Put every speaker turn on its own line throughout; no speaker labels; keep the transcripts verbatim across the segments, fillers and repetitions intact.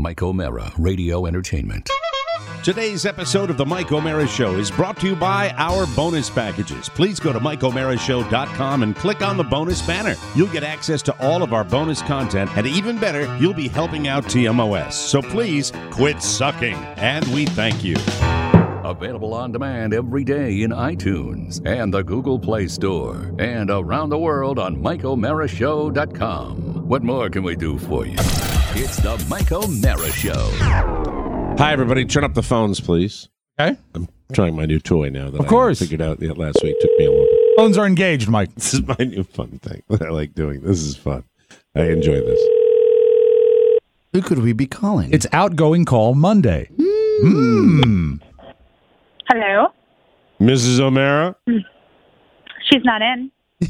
Mike O'Mara, Radio Entertainment.
Today's episode of The Mike O'Mara Show is brought to you by our bonus packages. Please go to Mike O'Mara Show dot com and click on the bonus banner. You'll get access to all of our bonus content, and even better, you'll be helping out T M O S. So please quit sucking, and we thank you.
Available on demand every day in iTunes and the Google Play Store, and around the world on Mike O'Mara Show dot com. What more can we do for you? It's the Mike O'Mara Show.
Hi, everybody. Turn up the phones, please.
Okay.
I'm trying my new toy now that
Of course.
I figured out yeah, last week. Took me a little bit.
Phones are engaged, Mike.
This is my new fun thing that I like doing. This is fun. I enjoy this.
Who could we be calling?
It's Outgoing Call Monday. Mm.
Hello.
Missus O'Mara?
She's not in.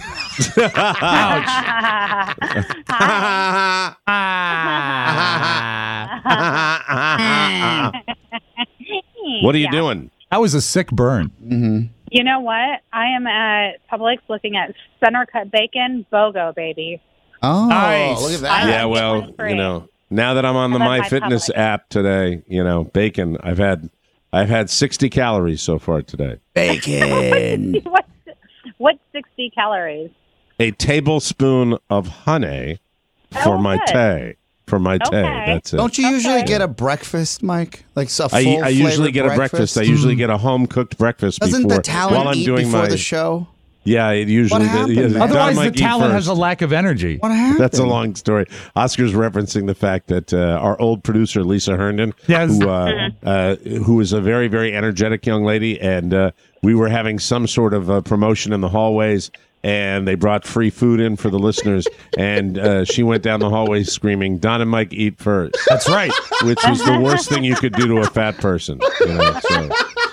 What are you
Yeah.
doing?
That was a sick burn.
Mm-hmm.
You know what? I am at Publix looking at center cut bacon, BOGO, baby.
Oh,
Nice.
look at
I
that.
Yeah,
like
well,
it for
you
free.
know, now that I'm on the
I love my
MyFitness
Publix.
app today, you know, bacon. I've had, I've had sixty calories so far today.
Bacon.
What's, what's sixty calories?
A tablespoon of honey for
Oh,
my
good.
tea. For my tea,
Okay.
that's it.
Don't you usually
Okay.
get a breakfast, Mike? Like a
I,
full
I usually
flavored
get a breakfast. I usually get a home cooked breakfast
Doesn't
before
the talent
while I'm
eat
doing
before
my.
the show?
Yeah, it usually.
What happened,
yeah,
man?
Don
Otherwise,
might
the
eat
talent has
first.
a lack of energy.
What happened?
That's a long story. Oscar's referencing the fact that uh, our old producer Lisa Herndon,
Yes.
who uh, uh, who is a very very energetic young lady, and uh, we were having some sort of uh, promotion in the hallways, and they brought free food in for the listeners, and uh, she went down the hallway screaming, "Don and Mike eat first,"
That's right.
which was the worst thing you could do to a fat person. You know, so.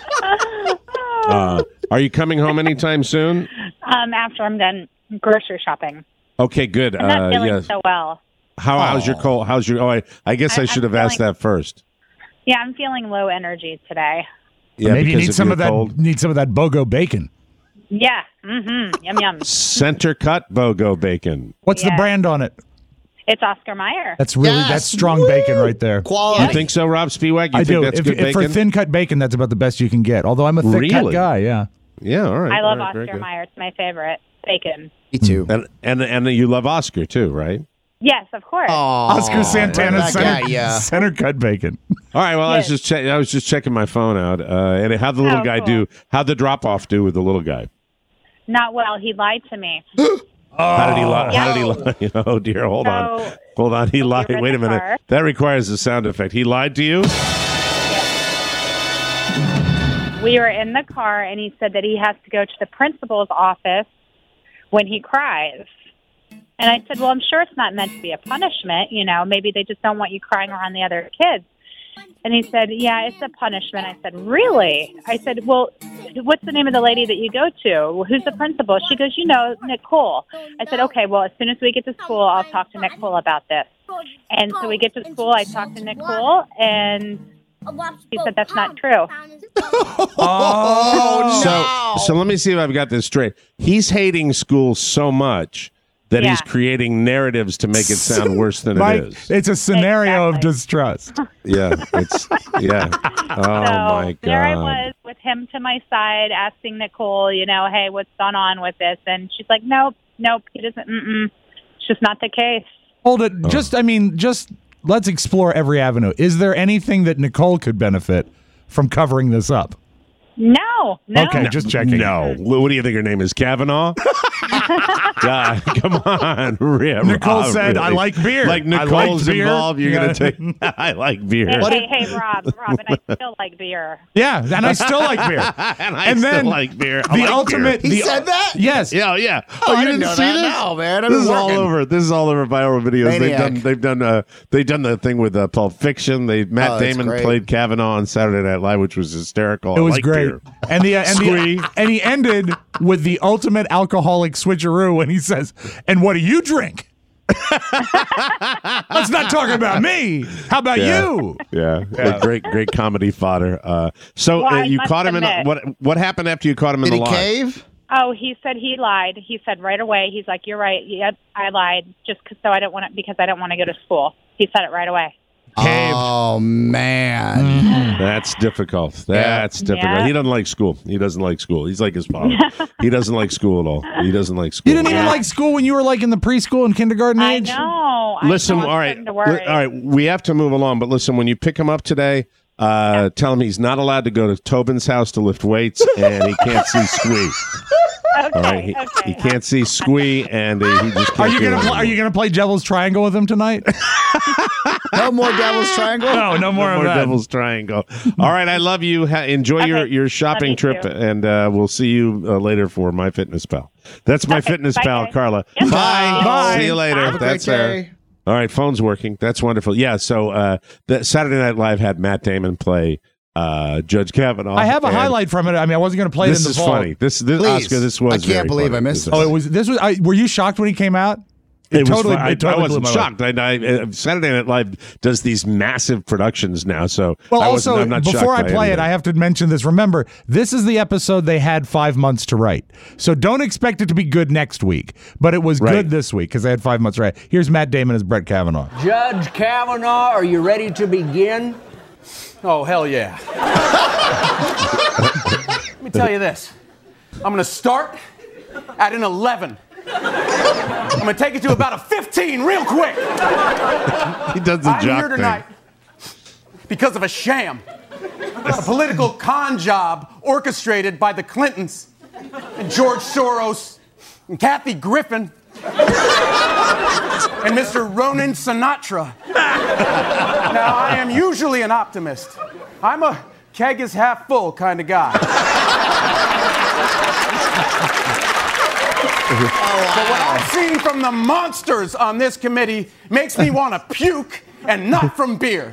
Uh, are you coming home anytime soon?
Um, after I'm done grocery shopping.
Okay, good.
I'm not
Uh,
feeling
yes.
so well.
How, how's your cold? How's your? Oh, I, I guess I,
I-
should
I'm
have asked
feeling-
that first.
Yeah, I'm feeling low energy today.
Yeah,
Maybe you
because
need
if
some
you're
of that.
cold.
Need some of that BOGO bacon.
Yeah. Mm-hmm. Yum, yum.
Center cut BOGO bacon.
What's the
Yeah.
brand on it?
It's Oscar Mayer.
That's really
Yes.
that's strong
Woo.
bacon right there.
Quality.
You think so, Rob Spiewak? You
I
think
do.
that's
If,
good
if for
bacon?
thin cut bacon, that's about the best you can get. Although I'm a thick cut
Really?
guy. Yeah.
Yeah, all right.
I love
all right, very
Oscar
good.
Mayer. It's my favorite bacon.
Me too.
And and and you love Oscar too, right?
Yes, of course.
Oscar Santana
that
center,
guy, yeah.
center cut bacon.
All right. Well, I was
Yes.
just check, I was just checking my phone out, uh, and how'd the little
Oh,
guy
cool.
do? How'd the drop off do with the little guy?
Not well. He lied to me.
How did he lie? How did he
Yeah.
lie? Oh dear. Hold on.
So-
Hold on. He lied.
were in
Wait
the
a minute.
car.
That requires a sound effect. He lied to you?
We were in the car, and he said that he has to go to the principal's office when he cries. And I said, well, I'm sure it's not meant to be a punishment. You know, maybe they just don't want you crying around the other kids. And he said, yeah, it's a punishment. I said, really? I said, well, what's the name of the lady that you go to? Who's the principal? She goes, you know, Nicole. I said, okay, well, as soon as we get to school, I'll talk to Nicole about this. And so we get to school, I talked to Nicole, and she said that's not true.
Oh,
So, so let me see if I've got this straight. He's hating school so much that he's
Yeah.
creating narratives to make it sound worse than
Mike,
it is.
it's a scenario of
Exactly.
distrust.
Yeah, it's yeah. Oh
so
my god.
there I was with him to my side, asking Nicole, you know, hey, what's gone on with this? And she's like, nope, nope, he doesn't. Mm-mm. It's just not the case.
Hold it. Just, I mean, just let's explore every avenue. Is there anything that Nicole could benefit from covering this up?
No, no.
Okay, just checking.
No. What do you think her name is? Kavanaugh? God, come on. Yeah,
Nicole
Rob,
said,
really.
"I like beer."
Like
I like
Nicole's
beer.
involved. You're
Yeah.
going to take, I like beer.
Hey,
What
hey,
did-
hey, Rob, Rob, and I still like beer.
Yeah, and I still like beer.
and I
and
still
then
like beer. I
The
like
ultimate.
He
the,
said that?
Yes.
Beer. Yeah, yeah.
Oh, I
you
didn't know
see
that.
this?
No, man. I've
This
been
is all
working.
over. This is all over viral videos. They've
Maniac.
done. They've done. Uh, they've done the thing with uh, Pulp Fiction. They Matt
Oh, that's
Damon
great.
played Kavanaugh on Saturday Night Live, which was hysterical.
It
I
was
like
great.
beer.
And the and
Squee.
the and he ended with the ultimate alcoholic switcheroo when he says, "And what do you drink?" Let's not talk about me. How about
Yeah.
you?
Yeah, Like, great, great comedy fodder. Uh, so
Well,
uh,
I
you
must
caught him in
admit-
what? What happened after you caught him in
Did
the
he
lie?
cave?
Oh, he said he lied. He said right away. He's like, "You're right. Yep, I lied. Just 'cause- so I don't want to because I don't want to go to school." He said it right away.
Caved.
Oh, Oh, man.
That's difficult. That's difficult.
Yeah.
He doesn't like school. He doesn't like school. He's like his father. He doesn't like school at all. He doesn't like school.
You didn't even like school when you were like in the preschool and kindergarten
I
age?
know. I
Listen,
know, I'm
all right.
starting to worry.
Li- all right, we have to move along, but listen, when you pick him up today, uh, tell him he's not allowed to go to Tobin's house to lift weights, and he can't see Squee.
Okay,
All right, he,
okay.
he can't see Squee, and uh, he just can't
Are you
do
gonna
it
pl- are you gonna play Devil's Triangle with him tonight?
No more Devil's Triangle?
No, no more
No
of
more
that.
Devil's Triangle. All right, I love you. Ha- enjoy your,
Okay,
your shopping
love you
trip,
too.
and uh, we'll see you uh, later for My Fitness Pal. That's My
Okay,
Fitness
bye,
Pal,
guys.
Carla.
Yes.
Bye.
Bye.
See you later.
Have a great
That's her.
day.
All right, phone's working. That's wonderful. Yeah, so uh, the Saturday Night Live had Matt Damon play uh, Judge Kavanaugh.
I have a
and
highlight from it. I mean, I wasn't going to play it
This
in the
is
vault.
funny. This, this
Please.
Oscar, this was
I can't
very
believe
funny.
I missed
This
this.
Oh, it was. This was. I, were you shocked when he came out?
It was
totally.
fun. I,
it totally
I wasn't
blew my mind.
shocked. I, I, uh, Saturday Night Live does these massive productions now, so
Well,
I wasn't,
also,
I'm not
before I
shocked by
play it,
anything.
I have to mention this. Remember, this is the episode they had five months to write. So don't expect it to be good next week. But it was
Right.
good this week because they had five months to write. Here's Matt Damon as Brett Kavanaugh.
Judge Kavanaugh, are you ready to begin? Oh, hell yeah. Let me tell you this. I'm going to start at an eleven. I'm going to take it to about a fifteen real quick.
He does the
I'm
jock
here tonight because of a sham. A political con job orchestrated by the Clintons and George Soros and Kathy Griffin and Mister Ronan Sinatra. Now, I am usually an optimist. I'm a keg is half full kind of guy. But what I've seen from the monsters on this committee makes me want to puke, and not from beer.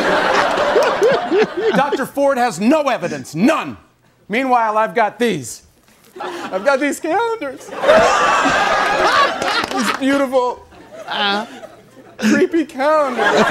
Doctor Ford has no evidence, none. Meanwhile, I've got these. I've got these calendars. These beautiful, creepy calendars.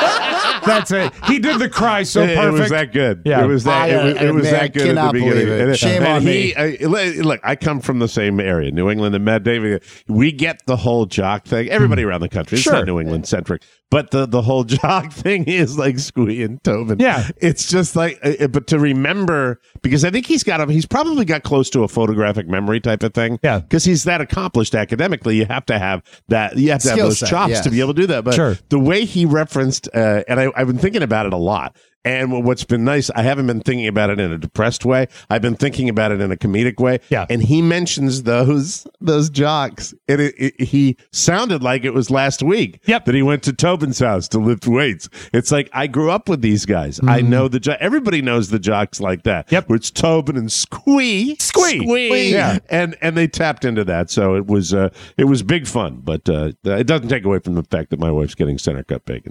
That's it. He did the cry so
It, it
perfect.
was that good.
Yeah.
It was that.
I,
it was, it
uh,
was
man, I
that good at the
cannot
beginning.
believe it.
And-
Shame
and
on
he, I, look, I come from the same area, New England and Matt David. We get the whole jock thing. Everybody around the country. It's
Sure.
not New England centric, but the the whole jock thing is like Squee and Tobin.
Yeah.
it's just like, uh, but to remember, because I think he's got a, he's probably got close to a photographic memory type of thing.
Yeah.
because he's that accomplished academically. You have to have that. You have to have
Skill
those
set,
chops
yes.
to be able to do that. But
Sure.
the way he referenced, uh, and I, I've been thinking about it a lot. And what's been nice, I haven't been thinking about it in a depressed way. I've been thinking about it in a comedic way.
Yeah.
And he mentions those those jocks. And it, it, he sounded like it was last week
Yep.
that he went to Tobin's house to lift weights. It's like, I grew up with these guys. I know the jo- everybody knows the jocks like that.
Yep.
Where it's Tobin and Squee.
Squee.
Squee.
Yeah.
And and they tapped into that. So it was uh, it was big fun. But uh, it doesn't take away from the fact that my wife's getting center cut bacon.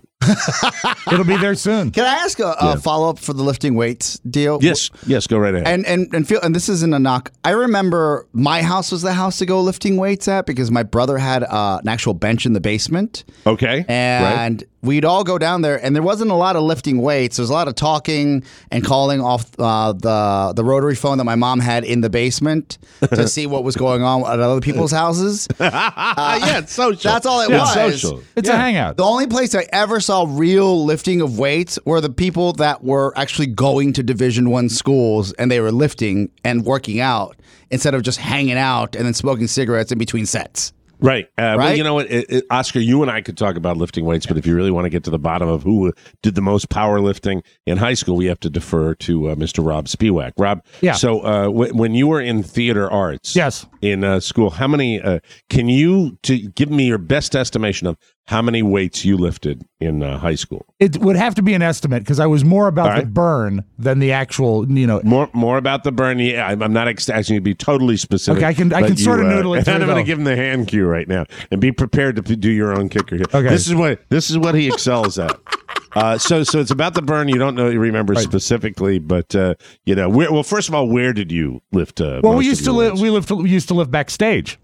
It'll be there soon.
Can I ask a, a follow up for the lifting weights deal?
Yes. Yes. Go right ahead.
And and and feel and this isn't a knock. I remember my house was the house to go lifting weights at because my brother had uh, an actual bench in the basement,
okay. Right.
and we'd all go down there. And there wasn't a lot of lifting weights. There was a lot of talking and calling off uh, the the rotary phone that my mom had in the basement to see what was going on at other people's houses.
Uh, yeah, it's social.
That's all it
Yeah,
was.
it's social.
It's
Yeah.
a hangout.
The only place I ever saw real lifting of weights were the people that were actually going to Division One schools and they were lifting and working out instead of just hanging out and then smoking cigarettes in between sets.
Right. Uh, Well,
Right?
you know what, it, it, Oscar, you and I could talk about lifting weights, but if you really want to get to the bottom of who did the most powerlifting in high school, we have to defer to uh, Mister Rob Spiewak. Rob,
Yeah.
so uh, w- when you were in theater arts
Yes.
in uh, school, how many, uh, can you to give me your best estimation of how many weights you lifted in uh, high school?
It would have to be an estimate because I was more about
All right.
the burn than the actual, you know.
More more about the burn. Yeah, I'm, I'm not ex- asking you to be totally specific.
Okay, I can- I
but
can
you,
sort of
uh,
noodle it
And
through,
I'm going to
though.
give him the hand cue right now, and be prepared to p- do your own kicker here.
Okay.
This is what this is what he excels at. Uh, so so it's about the burn. You don't know, you remember
Right.
specifically, but uh, you know. Where, well, first of all, where did you lift? Uh,
Well,
most
we
of
used to
your
live.
weights?
We lived. We used to live backstage.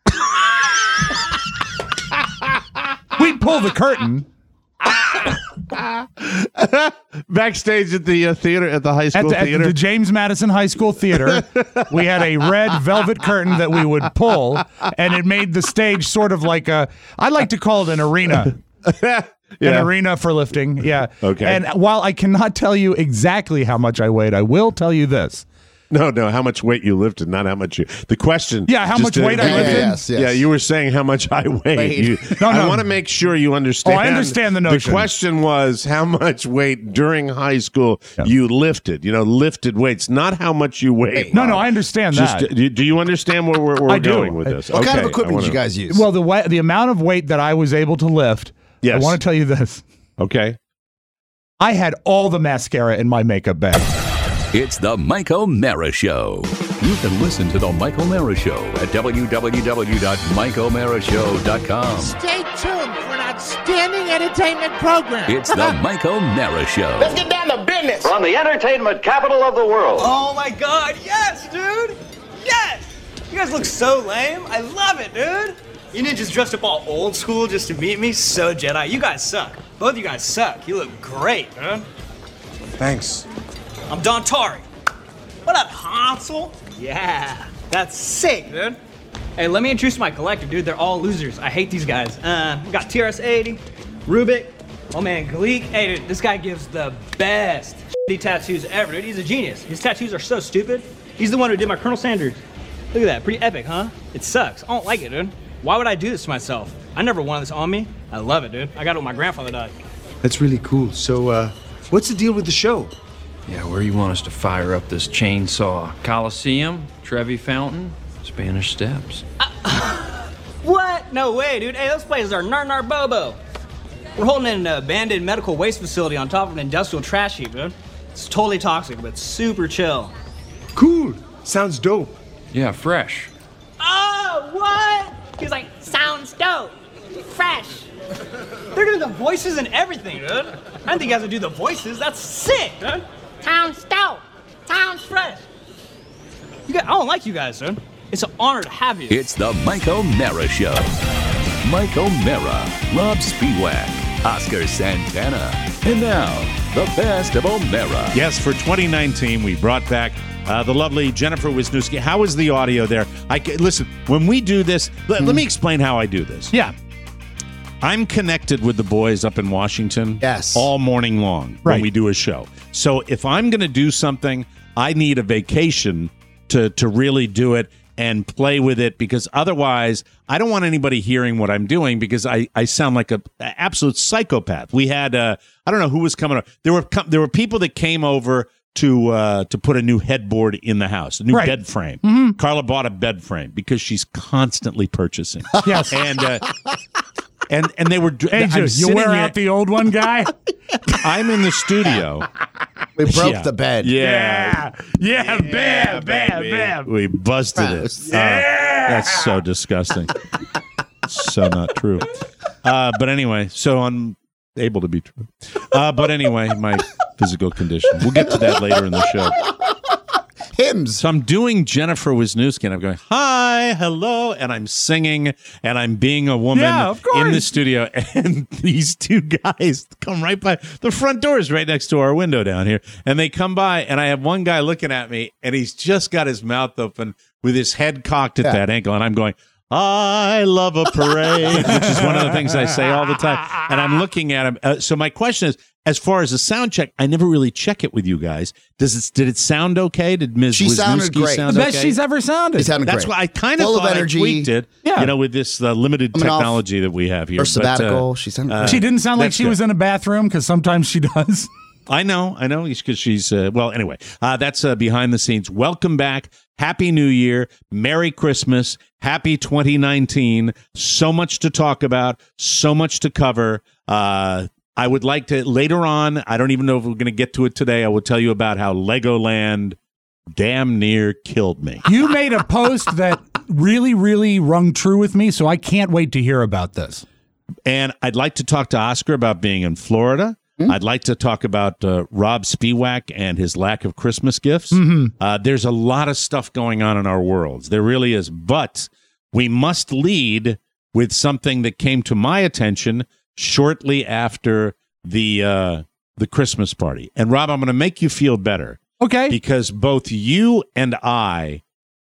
We'd pull the curtain
backstage at the uh, theater at the high
at
school
the, at
theater.
the James Madison High School Theater. We had a red velvet curtain that we would pull, and it made the stage sort of like a. I like to call it an arena. an
Yeah.
arena for lifting. Yeah.
Okay.
And while I cannot tell you exactly how much I weighed, I will tell you this.
No, no, how much weight you lifted, not how much you. The question.
Yeah, how
just
much
to-
weight I
Yeah,
lifted?
yes, yes.
Yeah, you were saying how much I weighed.
Weighed.
You,
No,
I
no.
want to make sure you understand.
Oh, I understand the notion.
The question was how much weight during high school
Yeah.
you lifted. You know, lifted weights, not how much you weighed.
No, no, I understand
Just,
that.
do, do you understand where we're, we're
I do.
going with this?
What kind of
Okay,
equipment
I
did you
wanna-
guys use?
Well, the wa- the amount of weight that I was able to lift, I
Yes.
want to tell you this.
Okay.
I had all the mascara in my makeup bag.
It's the Mike O'Mara Show. You can listen to the Mike O'Mara Show at w w w dot mike o'mara show dot com.
Stay tuned for an outstanding entertainment program.
It's the Mike O'Mara Show.
Let's get down to business.
From the entertainment capital of the world.
Oh my god, yes, dude! Yes! You guys look so lame. I love it, dude! You ninjas dressed up all old school just to meet me? So Jedi. You guys suck. Both of you guys suck. You look great, man.
Thanks.
I'm Don Tari. What up, Hansel? Yeah, that's sick, dude. Hey, let me introduce my collector, dude. They're all losers. I hate these guys. Uh, we got T R S eighty, Rubik, oh man, Gleek. Hey, dude, this guy gives the best shitty tattoos ever, dude. He's a genius. His tattoos are so stupid. He's the one who did my Colonel Sanders. Look at that, pretty epic, huh? It sucks. I don't like it, dude. Why would I do this to myself? I never wanted this on me. I love it, dude. I got it when my grandfather died.
That's really cool. So, uh, what's the deal with the show?
Yeah, where you want us to fire up this chainsaw? Coliseum, Trevi Fountain, Spanish Steps.
What? No way, dude. Hey, those places are nar nar bobo. We're holding an abandoned medical waste facility on top of an industrial trash heap, dude. It's totally toxic, but super chill.
Cool. Sounds dope.
Yeah, fresh.
Oh, what? He's like, sounds dope. Fresh. They're doing the voices and everything, dude. I didn't think you guys would do the voices. That's sick, dude. Sounds dope. Sounds fresh. You guys, I don't like you guys, dude. It's an honor to have you.
It's the Mike O'Mara Show. Mike O'Mara, Rob Spiewak, Oscar Santana, and now the best of O'Mara.
Yes, for twenty nineteen, we brought back uh, the lovely Jennifer Wisniewski. How is the audio there? I ca- listen, when we do this, let, let me explain how I do this.
Yeah.
I'm connected with the boys up in Washington
Yes.
all morning long when
Right.
we do a show. So if I'm going to do something, I need a vacation to to really do it and play with it, because otherwise I don't want anybody hearing what I'm doing, because I, I sound like a, a absolute psychopath. We had uh, I don't know who was coming over. There were com- there were people that came over to uh, to put a new headboard in the house, a new
Right.
bed frame. Carla bought a bed frame because she's constantly purchasing.
Yes.
And uh, and and they were
Hey,
I'm
Jude, you
sitting
wear
here-
out the old one, guy?
I'm in the studio.
We broke
Yeah.
the bed.
Yeah.
Yeah, bam, bam,
baby.
bam.
We busted
Gross.
it. Uh, that's so disgusting. So not true. Uh, but anyway, so unable to be true. Uh, but anyway, my physical condition. We'll get to that later in the show.
Hymns.
So I'm doing Jennifer Wisniewski, and I'm going, hi, hello, and I'm singing, and I'm being a woman
Yeah, of course.
in the studio, and these two guys come right by. The front door is right next to our window down here, and they come by, and I have one guy looking at me, and he's just got his mouth open with his head cocked at
Yeah.
that ankle, and I'm going, I love a parade, which is one of the things I say all the time. And I'm looking at him. Uh, so my question is, as far as the sound check, I never really check it with you guys. Does it? Did it sound okay? Did Miz
She sounded
Wisniewski
great.
sound
The best
okay?
she's ever sounded.
It sounded
That's
great.
why I kind of
Full of
thought
energy.
I tweaked it,
Yeah.
you know, with this uh, limited
Coming off
technology that we have here.
Her
But,
sabbatical.
uh,
she sounded
uh,
great.
She didn't sound like
That's
she
good.
was in a bathroom, because sometimes she does.
I know, I know, because she's, uh, well, anyway, uh, that's uh, behind the scenes. Welcome back. Happy New Year. Merry Christmas. Happy twenty nineteen. So much to talk about, so much to cover. Uh, I would like to, later on, I don't even know if we're going to get to it today, I will tell you about how Legoland damn near killed me.
You made a post that really, really rung true with me, so I can't wait to hear about this.
And I'd like to talk to Oscar about being in Florida. I'd like to talk about uh, Rob Spiewak and his lack of Christmas gifts. Uh, there's a lot of stuff going on in our worlds. There really is. But we must lead with something that came to my attention shortly after the uh, the Christmas party. And Rob, I'm going to make you feel better,
Okay.
because both you and I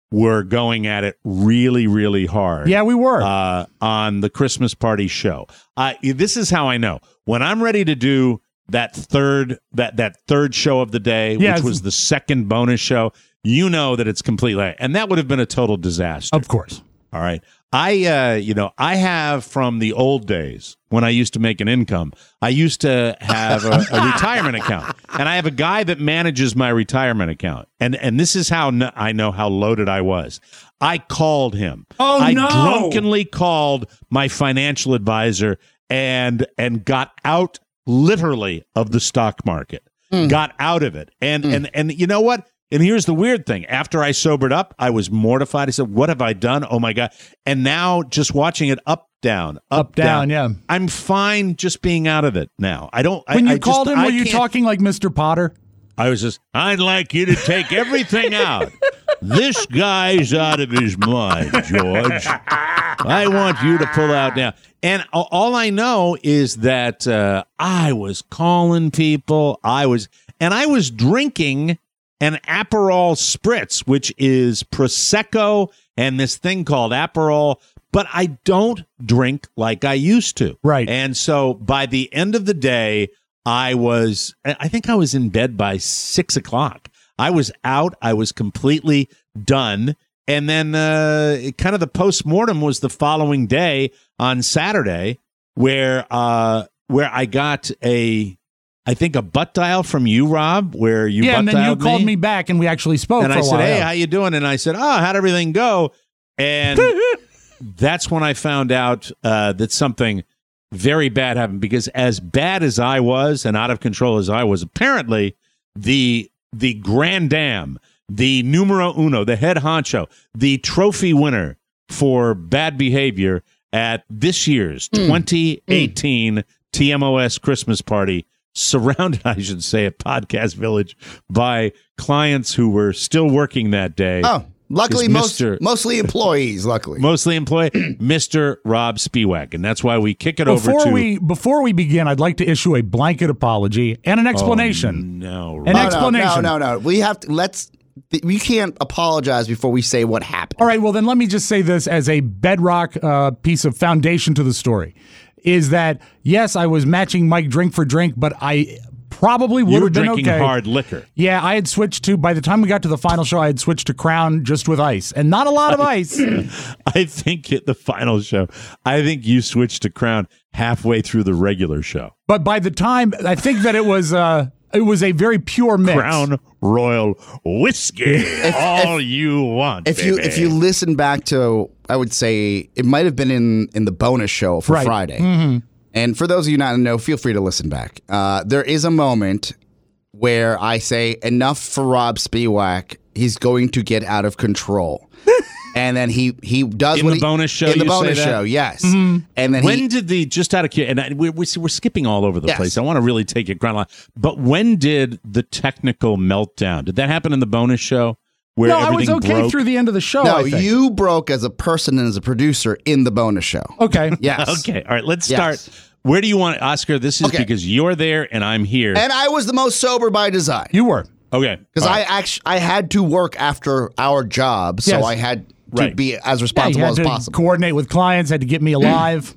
were going at it really, really hard.
Yeah, we were.
Uh, on the Christmas party show. Uh, this is how I know. When I'm ready to do that third that, that third show of the day,
Yeah,
which was the second bonus show, you know that it's completely, and that would have been a total disaster.
Of course.
All right. I, uh, you know, I have from the old days when I used to make an income, I used to have a, a retirement account, and I have a guy that manages my retirement account. And, and this is how n- I know how loaded I was. I called him.
Oh,
I
no.
drunkenly called my financial advisor and, and got out literally of the stock market, mm. got out of it. And, mm. and, and you know what? And here's the weird thing. After I sobered up, I was mortified. I said, what have I done? Oh, my God. And now just watching it up, down, up,
Up, down, yeah.
I'm fine just being out of it now. I don't.
When
I,
you
I
called
just,
him,
I
were you
can't-
talking like Mister Potter?
I was just, I'd like you to take everything out. This guy's out of his mind, George. I want you to pull out now. And a- all I know is that uh, I was calling people. I was, and I was drinking an Aperol Spritz, which is Prosecco and this thing called Aperol, but I don't drink like I used to.
Right.
And so by the end of the day, I was, I think I was in bed by six o'clock. I was out. I was completely done. And then uh, kind of the postmortem was the following day on Saturday where uh, where I got a, I think a butt dial from you, Rob, where you
yeah,
butt
and then you
dialed
called
me.
me back, and we actually spoke
And
for
I
a
said,
while.
hey,
yeah.
how you doing? And I said, oh, how'd everything go? And that's when I found out uh, that something very bad happened, because as bad as I was and out of control as I was, apparently the the grand dam, the numero uno, the head honcho, the trophy winner for bad behavior at this year's
Mm.
twenty eighteen mm. T M O S Christmas party, surrounded, I should say, at Podcast Village by clients who were still working that day.
Oh, luckily,
is
most,
Mister
mostly employees, luckily.
Mostly employee, Mister Rob Spiewak. And that's why we kick it over
Before
to...
we before we begin, I'd like to issue a blanket apology and an explanation.
Oh, no.
An
no,
explanation.
No, no, no. We have to, let's, we can't apologize before we say what happened.
All right, well, then let me just say this as a bedrock uh, piece of foundation to the story, is that, yes, I was matching Mike drink for drink, but I probably would
You were
have been
drinking
okay.
hard liquor.
Yeah, I had switched to, by the time we got to the final show, I had switched to Crown just with ice, and not a lot of ice.
I think at the final show, I think you switched to Crown halfway through the regular show.
But by the time, I think that it was uh, it was a very pure mix.
Crown Royal Whiskey. all you want,
If you
baby.
if you listen back to, I would say it might have been in in the bonus show for
Right.
Friday.
Mm-hmm.
And for those of you not know, feel free to listen back. Uh, there is a moment where I say enough for Rob Spiewak. He's going to get out of control. And then he he does
In
what
the
he,
bonus show,
In the
you say
bonus
that?
show, yes.
Mm-hmm.
And then
when
he,
did the, just out of curiosity, and I, we're, we're we're skipping all over the
Yes.
place. I want to really take it chronologically. But when did the technical meltdown? Did that happen in the bonus show? Where
No, I was
everything
okay
broke?
through the end of the show.
no,
I think.
you broke as a person and as a producer in the bonus show.
Okay.
Yes.
Okay, all right. Let's
Yes.
start. Where do you want, Oscar? This is
Okay.
because you're there and I'm here.
And I was the most sober by design.
You were.
okay,
Because
all
I
right.
actually I had to work after our job, so
Yes.
I had to
Right.
be as
Yeah, you
responsible
had
as
to
possible.
coordinate with clients, had to get me alive.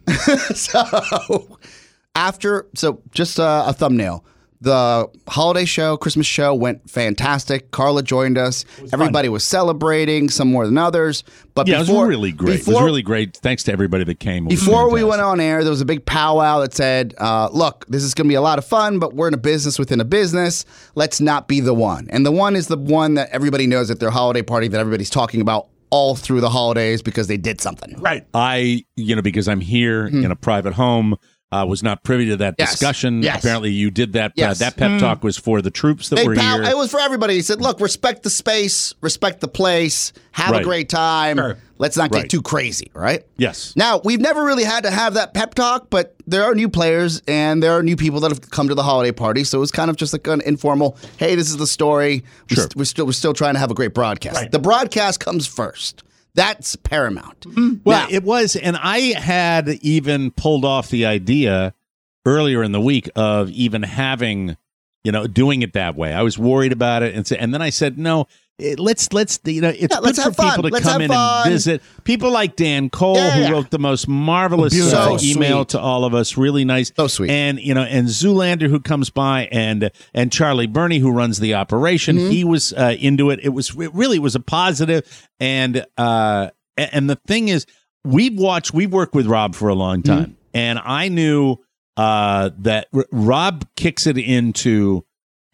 So after, so just uh, a thumbnail. The holiday show, Christmas show went fantastic. Carla joined us. Everybody was celebrating, some more than others. But
yeah,
before,
it was really great.
Before,
it was really great. Thanks to everybody that came. It was
Before we
fantastic.
went on air, there was a big powwow that said, uh, look, this is going to be a lot of fun, but we're in a business within a business. Let's not be the one. And the one is the one that everybody knows at their holiday party that everybody's talking about all through the holidays because they did something.
Right. I, you know, because I'm here in a private home, uh, was not privy to that
Yes.
discussion.
Yes.
Apparently, you did that.
Yes.
Uh, that pep talk was for the troops that
Big
were
pow-
here.
It was for everybody. He said, look, respect the space, respect the place, have
Right.
a great time.
Sure.
Let's not get
Right.
too crazy, right?
Yes.
Now, we've never really had to have that pep talk, but there are new players and there are new people that have come to the holiday party. So it was kind of just like an informal, hey, this is the story. We
Sure.
st- we're, still, we're still trying to have a great broadcast. The broadcast comes first. That's paramount.
Well,
Now-
it was, and I had even pulled off the idea earlier in the week of even having, you know, doing it that way. I was worried about it, and so, and then I said, no, it, let's let's you know it's
Yeah,
good
let's
for
have fun.
people to
Let's
come
have
in
fun.
and visit. People like Dan Cole,
Yeah,
who
yeah.
wrote the most marvelous
Beautiful.
uh,
So
email
sweet.
to all of us. Really nice,
so sweet.
And you know, and Zoolander, who comes by, and and Charlie Burney, who runs the operation.
Mm-hmm.
He was uh, into it. It was it really was a positive. And uh, and the thing is, we've watched. We've worked with Rob for a long time,
Mm-hmm.
and I knew uh, that R- Rob kicks it into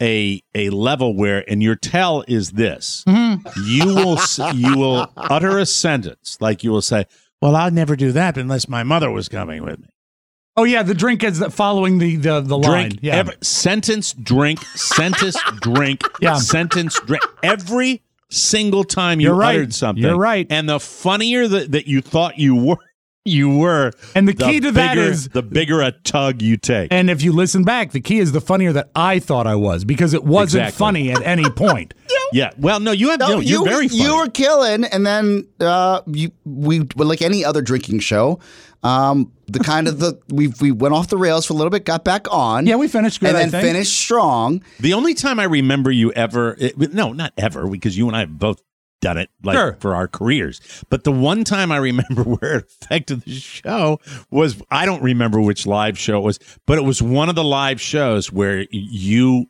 a a level where, and your tell is this: you will s- you will utter a sentence like you will say, "Well, I'd never do that unless my mother was coming with me."
Oh yeah, the drink is following the the, the line.
Drink,
Yeah.
every, sentence, drink, sentence, drink,
Yeah.
sentence, drink. Every single time you
You're right.
uttered something,
You're right.
And the funnier that, that you thought you were, you were,
And the key to that
bigger-
is-
the bigger a tug you take.
And if you listen back, the key is the funnier that I thought I was because it wasn't
Exactly.
funny at any point.
Yeah. Well, no, you have.
No,
No, you're
you,
very funny.
you were killing, and then uh, you we well, like any other drinking show. Um, the kind of the we we went off the rails for a little bit, got back on.
Yeah, we finished good,
and
I
then
think.
finished strong.
The only time I remember you ever, it, no, not ever, because you and I have both done it like
Sure.
for our careers. But the one time I remember where it affected the show was, I don't remember which live show it was, but it was one of the live shows where you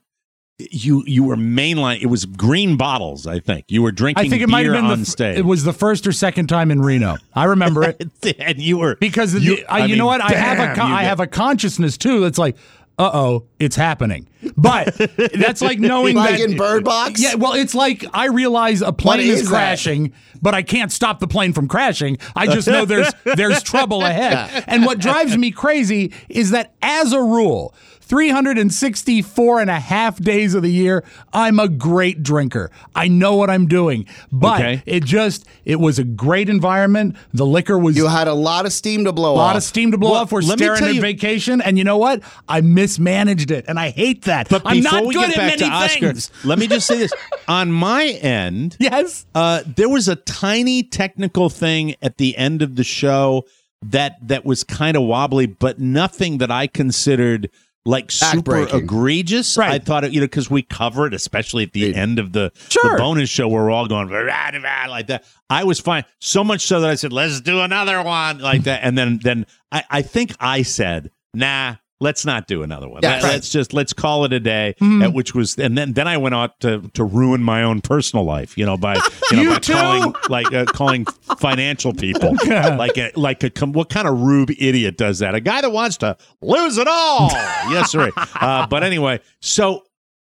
you you were mainline. It was green bottles, I think. You were drinking
I think it
beer
might have been
on
the
stage.
it was the first or second time in Reno. I remember it
and you were
because
you,
the, I,
I
you know
mean,
what I have a
damn,
con-
you
I
get-
have a consciousness too. That's like, uh oh, it's happening. But that's like knowing
Like
that
in Bird Box?
Yeah, well, it's like I realize a plane is,
is that?
crashing, but I can't stop the plane from crashing. I just know there's there's trouble ahead. And what drives me crazy is that as a rule, three hundred sixty-four and a half days of the year, I'm a great drinker. I know what I'm doing. But
Okay.
it just, it was a great environment. The liquor was
You had a lot of steam to blow
a lot
off.
of steam to blow
Well,
off. We're
let me
staring
tell
at
you-
vacation. And you know what? I mismanaged it. And I hate that.
But
I'm
before
not
we
good
get
at
back
many
to Oscar,
things.
let me just say this: on my end,
Yes.
uh, there was a tiny technical thing at the end of the show that that was kind of wobbly, but nothing that I considered like super
Backbreaking.
egregious.
Right.
I thought it, you know, because we cover it, especially at the end of the,
Sure.
the bonus show, where we're all going "Rah, rah, rah," like that. I was fine, so much so that I said, "Let's do another one," like that, and then then I, I think I said, "Nah." Let's not do another one.
Yeah,
Let-
right.
Let's just let's call it a day.
Mm-hmm.
At which was, and then then I went out to to ruin my own personal life. You know, by you know
You
by
too?
calling like uh, calling financial people like a like a com- what kind of rube idiot does that? A guy that wants to lose it all. Yes, sir. Uh, but anyway, so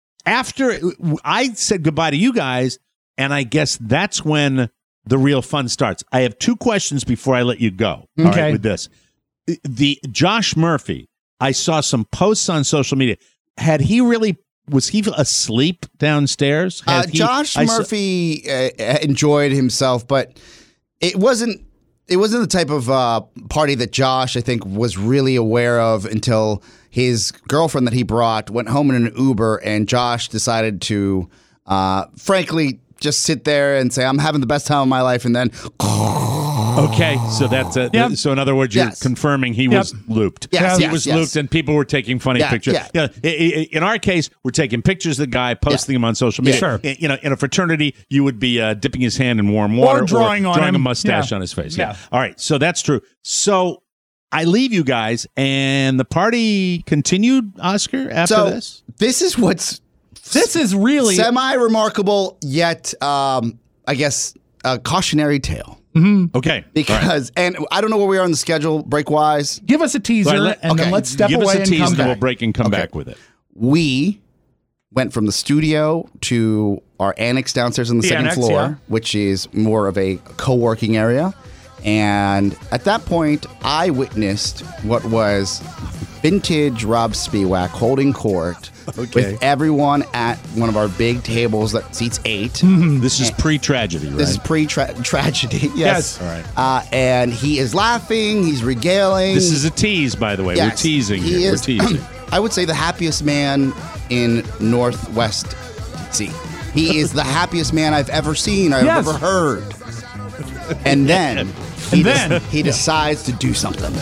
after I said goodbye to you guys, and I guess that's when the real fun starts. I have two questions before I let you go. All
Okay.
right, with this, the Josh Murphy. I saw some posts on social media. Had he really, was he asleep downstairs?
Uh,
Had he-
Josh
I saw-
Murphy uh, enjoyed himself, but it wasn't. It wasn't the type of uh, party that Josh, I think, was really aware of until his girlfriend that he brought went home in an Uber, and Josh decided to, uh, frankly, just sit there and say, "I'm having the best time of my life," and then.
Okay, so that's a,
Yep.
so. In other words, you're
Yes.
confirming he
Yep.
was looped.
Yes,
he
yes,
was
yes.
looped, and people were taking funny
Yeah,
pictures.
yeah.
i- i- in our case, we're taking pictures of the guy, posting them on social media.
Sure.
I- You know, in a fraternity, you would be uh, dipping his hand in warm water
drawing on
drawing a
him.
mustache
Yeah.
on his face. Yeah.
Yeah.
All right, so that's true. So I leave you guys, and the party continued. Oscar after
So
this.
this is what's
This is really
semi-remarkable, yet um, I guess a cautionary tale.
Okay,
Because, and I don't know where we are on the schedule break-wise.
give us a teaser
All right, let-
and
okay.
then let's step
give
away
us a
and
tease,
come
and then we'll
back.
break and come
Okay.
back with it.
We went from the studio to our annex downstairs on the,
The
second
annex,
floor,
yeah.
which is more of a co-working area. And at that point, I witnessed what was vintage Rob Spiewak holding court
Okay.
with everyone at one of our big tables that seats eight.
This is pre-tragedy, right?
This is pre-tragedy. Yes.
Yes.
All right.
Uh, and he is laughing. He's regaling.
This is a tease, by the way.
Yes,
We're teasing
he
here.
is-
We're teasing.
I would say the happiest man in Northwest D C. He is the happiest man I've ever seen, I've
Yes.
ever heard. And then, he,
And then-
des- he decides to do something.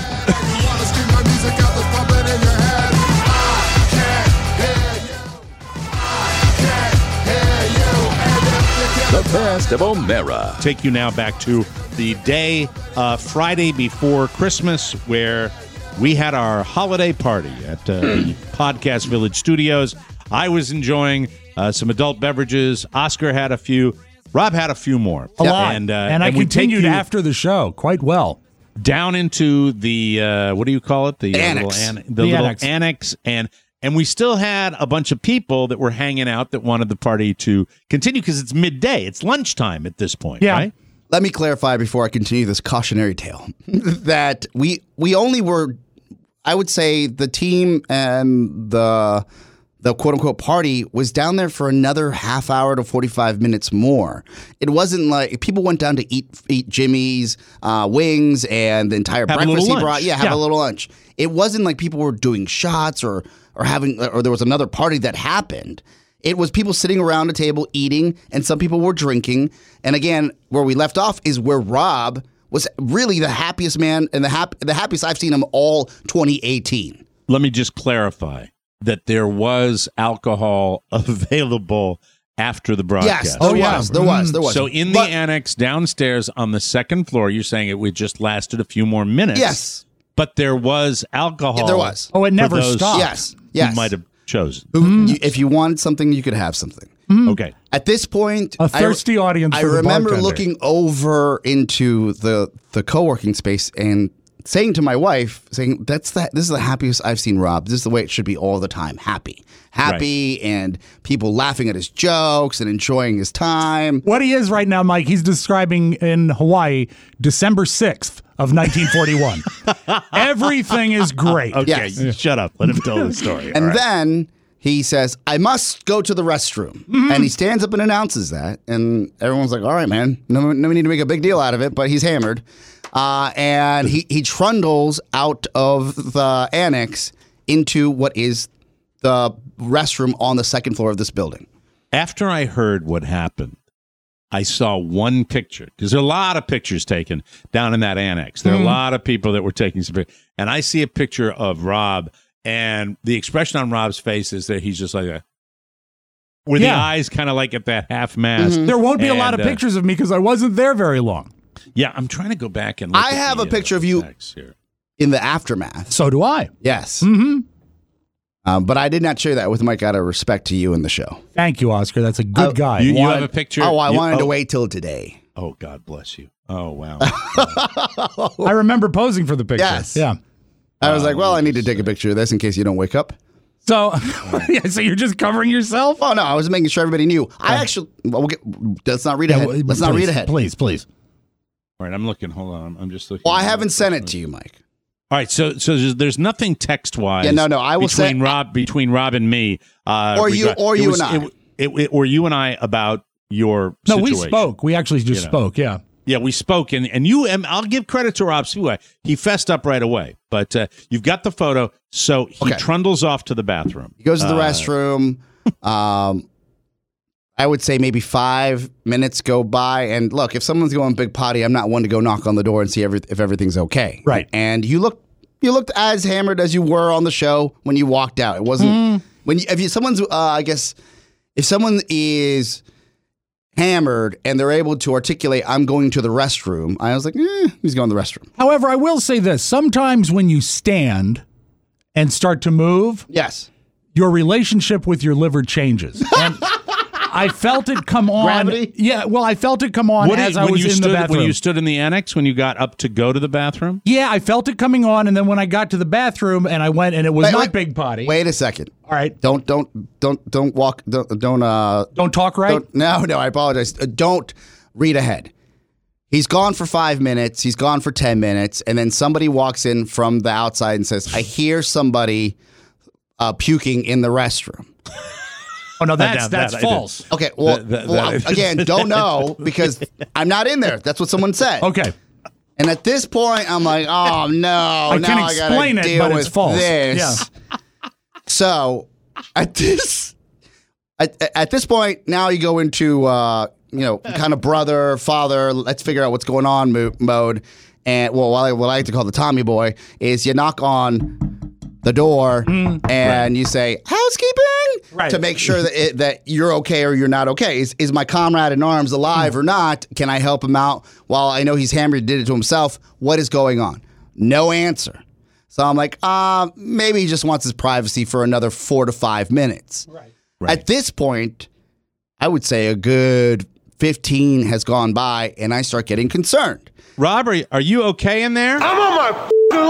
the best of O'Mara.
Take you now back to the day, uh, Friday before Christmas, where we had our holiday party at uh, the Podcast Village Studios. I was enjoying uh, some adult beverages. Oscar had a few. Rob had a few more.
A lot.
And, uh,
and I
and we take
continued
you
after the show quite well.
down into the, uh, what do you call it? The
Annex.
Little an- the,
The
little
annex.
annex. And and we still had a bunch of people that were hanging out that wanted the party to continue because it's midday. It's lunchtime at this point,
Yeah.
right?
Let me clarify before I continue this cautionary tale that we we only were, I would say, the team and the the quote unquote party was down there for another half hour to forty-five minutes more. It wasn't like people went down to eat eat Jimmy's uh, wings and the entire
Have a
breakfast
little
he
lunch.
brought. Yeah, have
Yeah.
a little lunch. It wasn't like people were doing shots or or having or there was another party that happened. It was people sitting around a table eating, and some people were drinking. And again, where we left off is where Rob was really the happiest man and the hap- the happiest I've seen him all twenty eighteen.
Let me just clarify that there was alcohol available after the broadcast.
Yes, there
Oh, yeah.
was, there was, there was.
So in the
But-
annex downstairs on the second floor, you're saying it would just lasted a few more minutes.
Yes.
But there was alcohol.
Yeah, there was.
Oh, it
for
never
those
stopped.
Yes,
who
yes.
might have chosen.
Who- you- if you wanted something, you could have something.
Okay.
At this point,
A thirsty
I,
audience
I
for the
remember
bartender.
looking over into the the co-working space and saying to my wife, saying, "That's the this is the happiest I've seen Rob. This is the way it should be all the time. Happy, happy, and people laughing at his jokes and enjoying his time."
What he is right now, Mike, he's describing in Hawaii, December sixth of nineteen forty-one. Everything is great.
Okay.
Yes.
Shut up. Let him tell the story.
And
All right.
then he says, "I must go to the restroom."
Mm-hmm.
And he stands up and announces that. And everyone's like, "All right, man. No, no need to make a big deal out of it," but he's hammered. Uh, and he, he trundles out of the annex into what is the restroom on the second floor of this building.
After I heard what happened, I saw one picture because there are a lot of pictures taken down in that annex. There are a lot of people that were taking some pictures. And I see a picture of Rob, and the expression on Rob's face is that he's just like a, with the
Yeah.
eyes kind of like at that half mask.
There won't be a lot of
And, uh,
pictures of me because I wasn't there very long.
Yeah, I'm trying to go back and look
I
at
have
the,
a picture
uh,
of you
text here.
in the aftermath.
So do I.
Yes.
Mm-hmm.
Um, but I did not share that with Mike out of respect to you in the show.
Thank you, Oscar. That's a good
Uh,
guy.
You, you
Wanted-
have a picture?
Oh, I
You-
wanted to
oh,
wait till today.
Oh, God bless you. Oh, wow.
I remember posing for the picture.
Yes.
Yeah.
I was like, well, I need to take a picture of this in case you don't wake up.
So, yeah, so you're just covering yourself?
Oh, no, I was making sure everybody knew. I actually, well, we'll get, let's not read ahead.
Yeah,
Let's not
please,
read ahead.
Please, please.
All right, I'm looking. Hold on. I'm just looking.
Well, I haven't sent it to you, Mike.
All right, so so there's, there's nothing text wise.
Yeah, no, no, I will
between
say-
Rob between Rob and me, uh,
Or you-
regard-
or
it
you
was-
and I.
it, it, it- or you and I about your
No, we
situation.
spoke. We actually just
You know.
spoke. Yeah.
Yeah, we spoke, and and you and I'll give credit to Rob Seaway. He fessed up right away, but uh, you've got the photo. So he
Okay.
trundles off to the bathroom.
He goes to the
Uh,
restroom. Um, I would say maybe five minutes go by. And look, if someone's going big potty, I'm not one to go knock on the door and see every, if everything's okay.
Right.
And you look, you looked as hammered as you were on the show when you walked out. It wasn't when you, if you, someone's, uh, I guess, if someone is hammered and they're able to articulate, "I'm going to the restroom," I was like, eh, he's going to the restroom.
However, I will say this. Sometimes when you stand and start to move,
Yes.
your relationship with your liver changes. And I felt it come on.
Gravity?
Yeah, well, I felt it come on
What did-
as I
when
was
you
in
stood
the bathroom.
when you stood in the annex when you got up to go to the bathroom?
yeah, I felt it coming on, and then when I got to the bathroom and I went, and it was
Wait,
not
wait,
big potty.
Wait a second.
All right.
Don't don't don't don't walk. Don't don't uh.
Don't talk right.
Don't, no, no, I apologize. Uh, don't read ahead. He's gone for five minutes. He's gone for ten minutes, and then somebody walks in from the outside and says, "I hear somebody uh, puking in the restroom."
Oh no, that's
doubt
that's
that. I did.
false.
Okay, well,
That- that-
well,
that-
again, don't know because I'm not in there. That's what someone said.
Okay.
And at this point, I'm like, oh no,
I
now
can
I gotta
explain it,
deal
but
with
it's false.
this.
Yeah.
So at this, at, at this point, now you go into uh, you know kind of brother, father. Let's figure out what's going on mo- mode. And well, what I, what I like to call the Tommy boy is you knock on the door
Mm.
and you say housekeeping,
right.
to make sure that it, that you're okay or you're not okay. Is is my comrade in arms alive or not? Can I help him out? While I know he's hammered, did it to himself. What is going on? No answer. So I'm like, uh, maybe he just wants his privacy for another four to five minutes.
Right.
Right.
At this point, I would say a good fifteen has gone by, and I start getting concerned.
Rob, are, are you okay in there?
I'm on my f***ing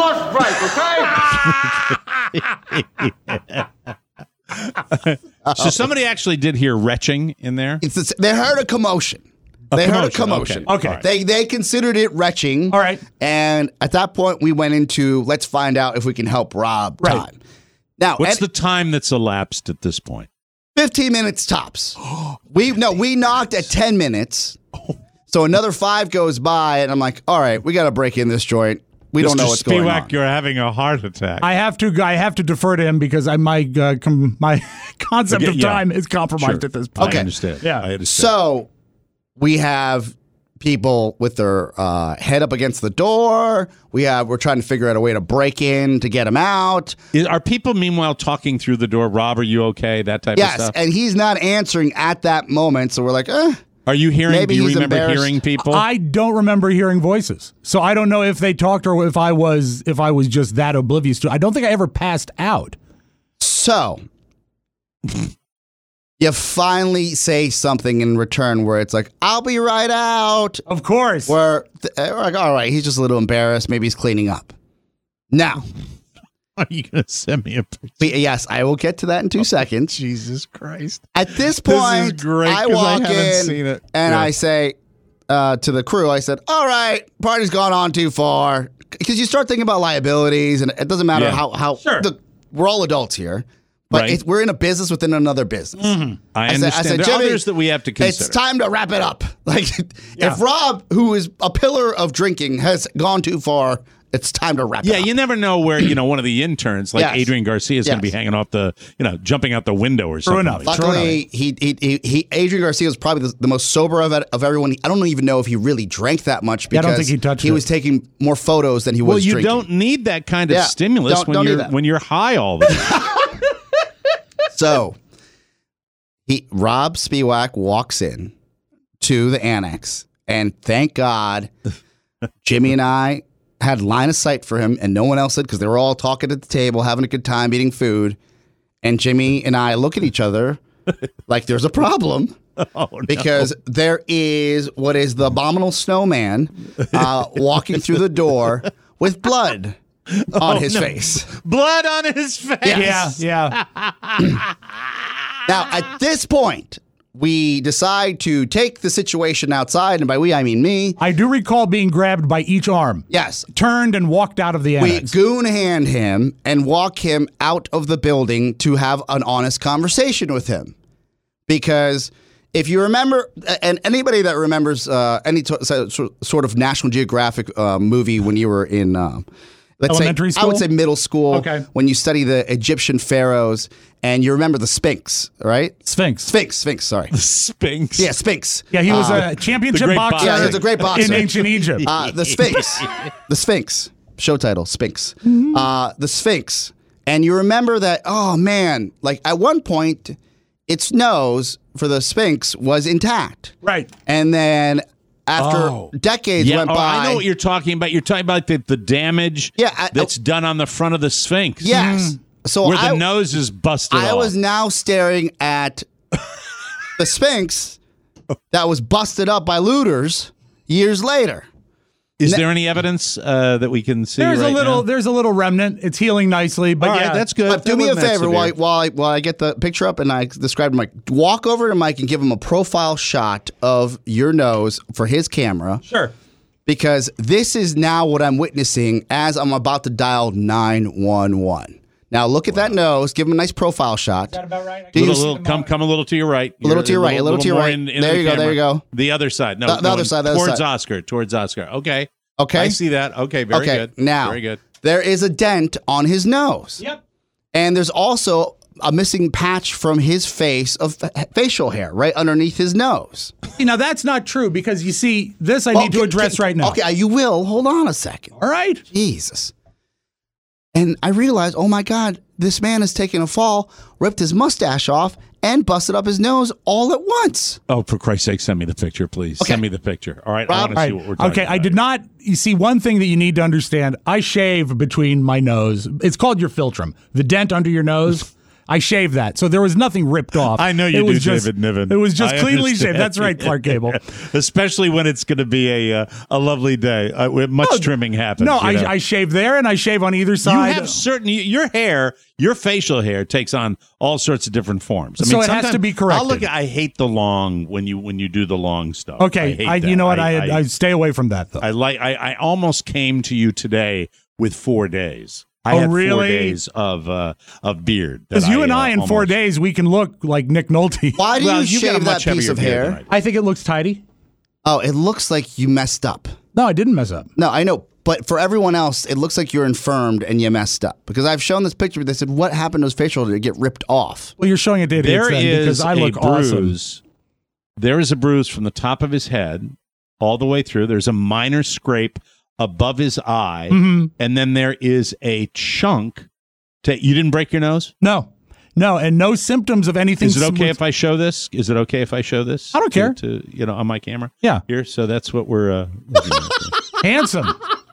lunch break, okay?
So somebody actually did hear retching in there?
It's the, they heard a commotion.
A
they heard a
commotion,
commotion.
okay. Okay.
They they considered it retching.
All right.
And at that point, we went into let's find out if we can help Rob
Right.
time. Now,
What's
at
the time that's elapsed at this point?
fifteen minutes tops. we no, we knocked at ten minutes. So another five goes by, and I'm like, all right, we got to break in this joint. We don't know what's going on.
you're having a heart attack.
I have to. I have to defer to him because I my uh, com, my concept
Okay,
of
yeah.
time is compromised
Sure.
at this point.
Okay.
I understand.
Yeah.
I understand.
So we have people with their uh, head up against the door. We have we're trying to figure out a way to break in to get him out.
Is- are people meanwhile talking through the door? Rob, are you okay? That type of
Yes,
stuff.
and he's not answering at that moment. So we're like, eh.
Are you hearing?
Maybe
do you
he's
remember
embarrassed.
hearing people?
I don't remember hearing voices, so I don't know if they talked or if I was if I was just that oblivious to. I don't think I ever passed out.
So you finally say something in return where it's like, I'll be right out.
Of course.
Where th- we're like, all right, he's just a little embarrassed. Maybe he's cleaning up. Now,
Are you going to send me a picture?
we- yes, I will get to that in two seconds.
Jesus Christ.
At this
This is
point,
great,
I
'cause I
walk
haven't
in
seen it.
and
Yeah.
I say uh, to the crew, I said, all right, party's gone on too far. Because you start thinking about liabilities, and it doesn't matter
Yeah.
how, how
Sure.
the, we're all adults here. But
Right.
it, we're in a business within another business.
I
I said- I
understand.
said,
there are
Jimmy,
others that we have to consider.
It's time to wrap it up. Like,
Yeah.
if Rob, who is a pillar of drinking, has gone too far, it's time to wrap
Yeah,
it up.
you never know where, you know, one of the interns, like
Yes.
Adrian Garcia, is going to be
Yes.
hanging off the, you know, jumping out the window or something.
enough.
like that.
Luckily, he, he, he, he, Adrian Garcia was probably the, the most sober of, it- of everyone. I don't even know if he really drank that much
Yeah, I
because
don't think he touched
he
it.
was taking more photos than he
Well,
was
you
drinking.
don't need that kind of
Yeah,
stimulus
don't-
when
don't need
you're
that.
when you're high all the time.
So, he Rob Spiewak walks in to the annex, and thank God, Jimmy and I had line of sight for him, and no one else did because they were all talking at the table, having a good time, eating food. And Jimmy and I look at each other like there's a problem.
Oh, no.
Because there is what is the abominable snowman uh, walking through the door with blood on his
no.
face.
Blood on his face.
Yeah, yeah.
Now, at this point, we decide to take the situation outside, and by we, I mean me.
I do recall being grabbed by each arm,
Yes.
turned, and walked out of the
We
annex.
goon hand him and walk him out of the building to have an honest conversation with him. Because if you remember, and anybody that remembers uh, any to- so- so- sort of National Geographic uh, movie when you were in, um, let's
Elementary
say, I would
school?
say middle school,
Okay.
when you study the Egyptian pharaohs and you remember the Sphinx, right?
Sphinx.
Sphinx, Sphinx, sorry.
Sphinx.
Yeah, Sphinx.
Yeah, he was
Uh,
a championship
great
boxer.
boxer.
Yeah, he was a great boxer.
in ancient Egypt.
Uh, the Sphinx. The Sphinx. Show title, Sphinx.
Mm-hmm.
Uh, the Sphinx. And you remember that, oh man, like at one point, its nose for the Sphinx was intact.
Right.
And then after
Oh.
decades
Yeah,
went
oh,
by.
I know what you're talking about. You're talking about the, the damage
Yeah, I-
that's done on the front of the Sphinx.
Yes. So
Where the
I,
nose is busted
I
off.
was now staring at the Sphinx that was busted up by looters years later.
Is there any evidence uh, that we can see
There's
right
a little.
now?
There's a little remnant. It's healing nicely, but
All right,
yeah,
that's good.
But do
That
me a
wasn't that
favor
severe.
while, while, I, while I get the picture up and I describe to Mike. Walk over to Mike and give him a profile shot of your nose for his camera.
Sure.
Because this is now what I'm witnessing as I'm about to dial nine one one. Now look at that nose. Give him a nice profile shot.
Is that about right?
Do you
Little,
see-
little, come, come a little to your right.
A little
You're
to your right, a little to your
more
right.
in- into
There
the
you go, there
camera.
you go.
The other side. No,
The- the
no,
other side, the other
Towards
side.
Oscar. Towards Oscar. Okay.
Okay.
I see that. Okay. Very
okay.
good.
Now
Very good.
there is a dent on his nose.
Yep.
And there's also a missing patch from his face of fa- facial hair right underneath his nose.
See, now that's not true because you see, this I need to
Okay,
address
okay,
right now.
Okay, you will. Hold on a second.
All right.
Jesus. And I realized, oh my God, this man has taken a fall, ripped his mustache off, and busted up his nose all at once.
Oh, for Christ's sake, send me the picture, please.
Okay.
Send me the picture. All right,
Rob,
I want to see what we're talking
Okay,
about.
I did not. You see, one thing that you need to understand: I shave between my nose. It's called your philtrum, the dent under your nose. I shaved that, so there was nothing ripped off.
I know you
it
do
was
shave
just,
it, Niven.
It was just
I
cleanly
understand.
shaved. That's right, Clark Gable.
Especially when it's going to be a uh, a lovely day. Uh, with much
No,
trimming happens.
No,
you know?
I, I shave there and I shave on either side.
You have certain your hair, your facial hair takes on all sorts of different forms. I
So
mean,
it has
sometimes-
to be corrected.
I'll look at, I hate the long when you when you do the long stuff.
Okay,
I, hate
I,
that.
you know what? I,
I,
I stay away from that though.
I like. I, I almost came to you today with four days. I
Oh,
had four
really?
days of uh, of beard. that
Because you and
uh,
I, in four
almost-
days, we can look like Nick Nolte.
Why do
Well,
you
you got a
shave that
much
piece
heavier
of
beard than
hair?
I do.
I think it looks tidy.
Oh, it looks like you messed up.
No, I didn't mess up.
No, I know. But for everyone else, it looks like you're infirmed and you messed up. Because I've shown this picture, they said, what happened to his facial? Did it get ripped off?
Well, you're showing it to idiots
There
then,
is
because I look
a bruise.
awesome.
There is a bruise from the top of his head all the way through. There's a minor scrape above his eye,
Mm-hmm.
and then there is a chunk. To, you didn't break your nose?
No, no, and no symptoms of anything.
Is it okay
smooth-
if I show this? Is it okay if I show this?
I don't
to-
care.
To, you know, on my camera.
Yeah.
Here, so that's what we're. Uh, we're doing.
handsome?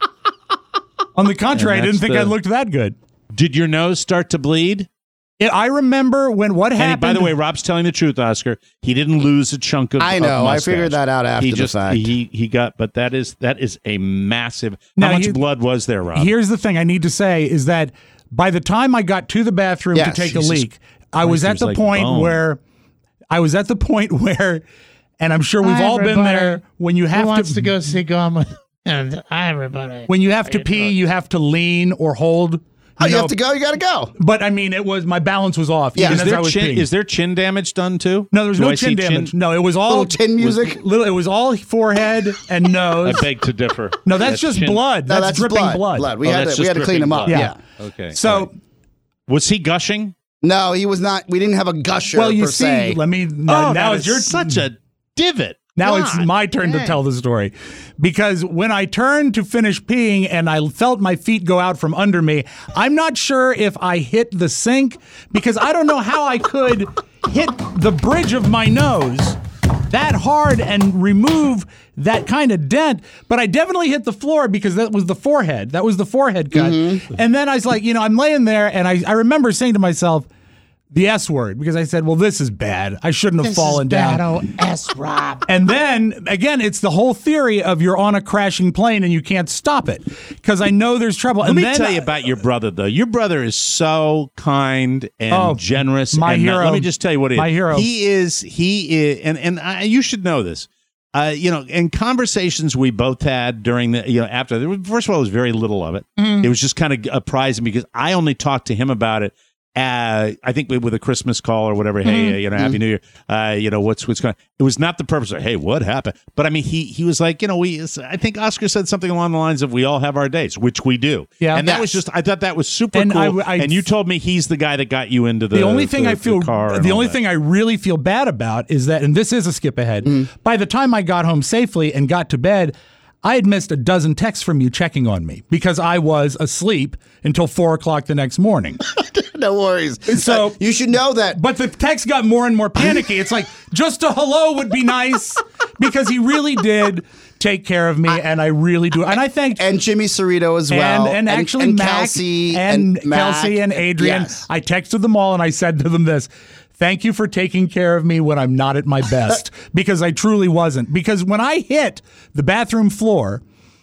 On the contrary, I
And
didn't
that's
think
the-
I looked that good.
Did your nose start to bleed?
It, I remember when what
And he-
happened.
by the way, Rob's telling the truth, Oscar. He didn't lose a chunk of.
I know.
of
I
mustache.
figured that out after
he
the
just,
fact.
He he got, but that is that is a massive.
Now,
how much
you-
blood was there, Rob?
Here's the thing I need to say is that by the time I got to the bathroom
Yes,
to take
Jesus
a leak, I was
Christ,
at the
there's like
point
bone.
where I was at the point where, and I'm sure we've
Hi,
all been
everybody.
there when you
Who
have
wants
to,
to go see Gone and hi, everybody.
when you have
How
to
you
pee,
doing?
you have to lean or hold.
Oh, you
know,
have to go? You got to go.
But I mean, it was my balance was off.
Yeah.
even
is
as I
there
was
chin?
peeing.
Is there chin damage done too?
No, there was
Do
no
I see
chin damage. No, it was all
Little chin music.
Little, it was all forehead and nose.
I beg to differ.
No, that's, just
chin-
blood.
No,
That's,
that's
dripping
blood.
blood.
Blood. We
Oh,
had
that's
to, we
just
had to clean
dripping
him up.
blood.
Yeah.
Okay.
So,
Was he gushing?
No, he was not. We didn't have a gusher
well, you
per
see,
se.
let me.
Oh,
now
now
it's your
such a divot.
Now
God,
it's my turn to
dang.
tell the story. Because when I turned to finish peeing and I felt my feet go out from under me, I'm not sure if I hit the sink because I don't know how I could hit the bridge of my nose that hard and remove that kind of dent. But I definitely hit the floor because that was the forehead. That was the forehead cut.
Mm-hmm.
And then I was like, you know, I'm laying there and I, I remember saying to myself, the S word, because I said, well, this is bad. I shouldn't have
This
fallen
is
down.
bad, oh, S, Rob.
And then again, it's the whole theory of you're on a crashing plane and you can't stop it because I know there's trouble.
Let
and
me
then,
tell you about your brother, though. Your brother is so kind and
Oh,
generous.
my
and
hero.
Let me just tell you what he is.
My hero.
He is. He is, and and I, you should know this. Uh, you know, in conversations we both had during the, you know, after. There was, first of all, there was very little of it.
Mm-hmm.
It was just kind of surprising because I only talked to him about it. Uh, I think with a Christmas call or whatever. Hey,
Mm-hmm.
uh, you know, Happy New Year. Uh, you know, what's what's going? It was not the purpose of, hey, what happened? But I mean, he he was like, you know, we. I think Oscar said something along the lines of, we all have our days, which we do.
Yeah.
and that
Yes.
was just. I thought that was super
And
cool.
I- I-
and you told me he's the guy that got you into the.
the only thing
the-
I feel,
the, car and
the
all
only
that.
thing I really feel bad about is that, and this is a skip ahead. By the time I got home safely and got to bed, I had missed a dozen texts from you checking on me because I was asleep until four o'clock the next morning.
No worries.
So-
Uh, you should know that.
But the text got more and more panicky. It's like, just a hello would be nice because he really did take care of me, and I really do. And I thanked
And Jimmy Cerrito as well.
and, and actually
and
Mac
Kelsey
and,
and Mac.
Kelsey and Adrian.
Yes.
I texted them all and I said to them this: thank you for taking care of me when I'm not at my best, because I truly wasn't. Because when I hit the bathroom floor,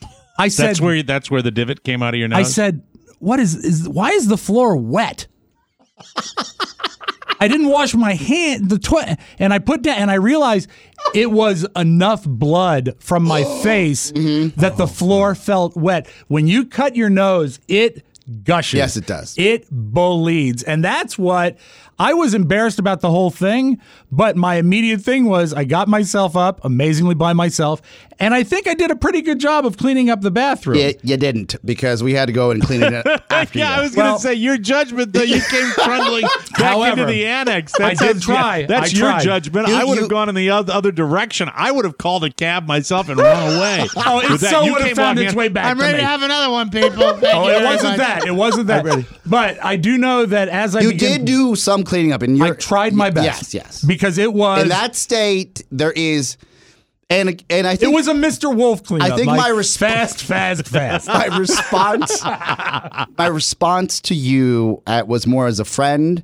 I said,
That's where that's where the divot came out of your nose.
I said, what is is why is the floor wet? I didn't wash my hand, the twi- and I put down, and I realized it was enough blood from my face that the floor felt wet. When you cut your nose, it gushes.
Yes, it does.
It bleeds, and that's what I was embarrassed about the whole thing, but my immediate thing was I got myself up amazingly by myself, and I think I did a pretty good job of cleaning up the bathroom.
Yeah, you didn't, because we had to go and clean it up after
yeah,
you.
I was going to
Well-
say, your judgment that you came trundling back
However,
into the annex.
I
That
did
sounds-
try.
yeah, that's
I
your
tried.
judgment.
You-
I would
you-
have gone in the other, other direction. I would have called a cab myself and run away.
Oh, it
With that,
so
you
would have
came
found
walking
its
in-
way back
I'm
to
ready
me.
to have another one, people. Thank
Oh,
you
it
very
wasn't
much.
that. It wasn't that.
ready.
But I do know that as I
You
begin,
did do some cleaning up, and you
I tried my best.
Yes, yes.
Because it was
In that state, there is, and and I think
it was a Mister Wolf cleanup.
I think
like,
my resp-
fast, fast, fast.
my response my response to you uh, was more as a friend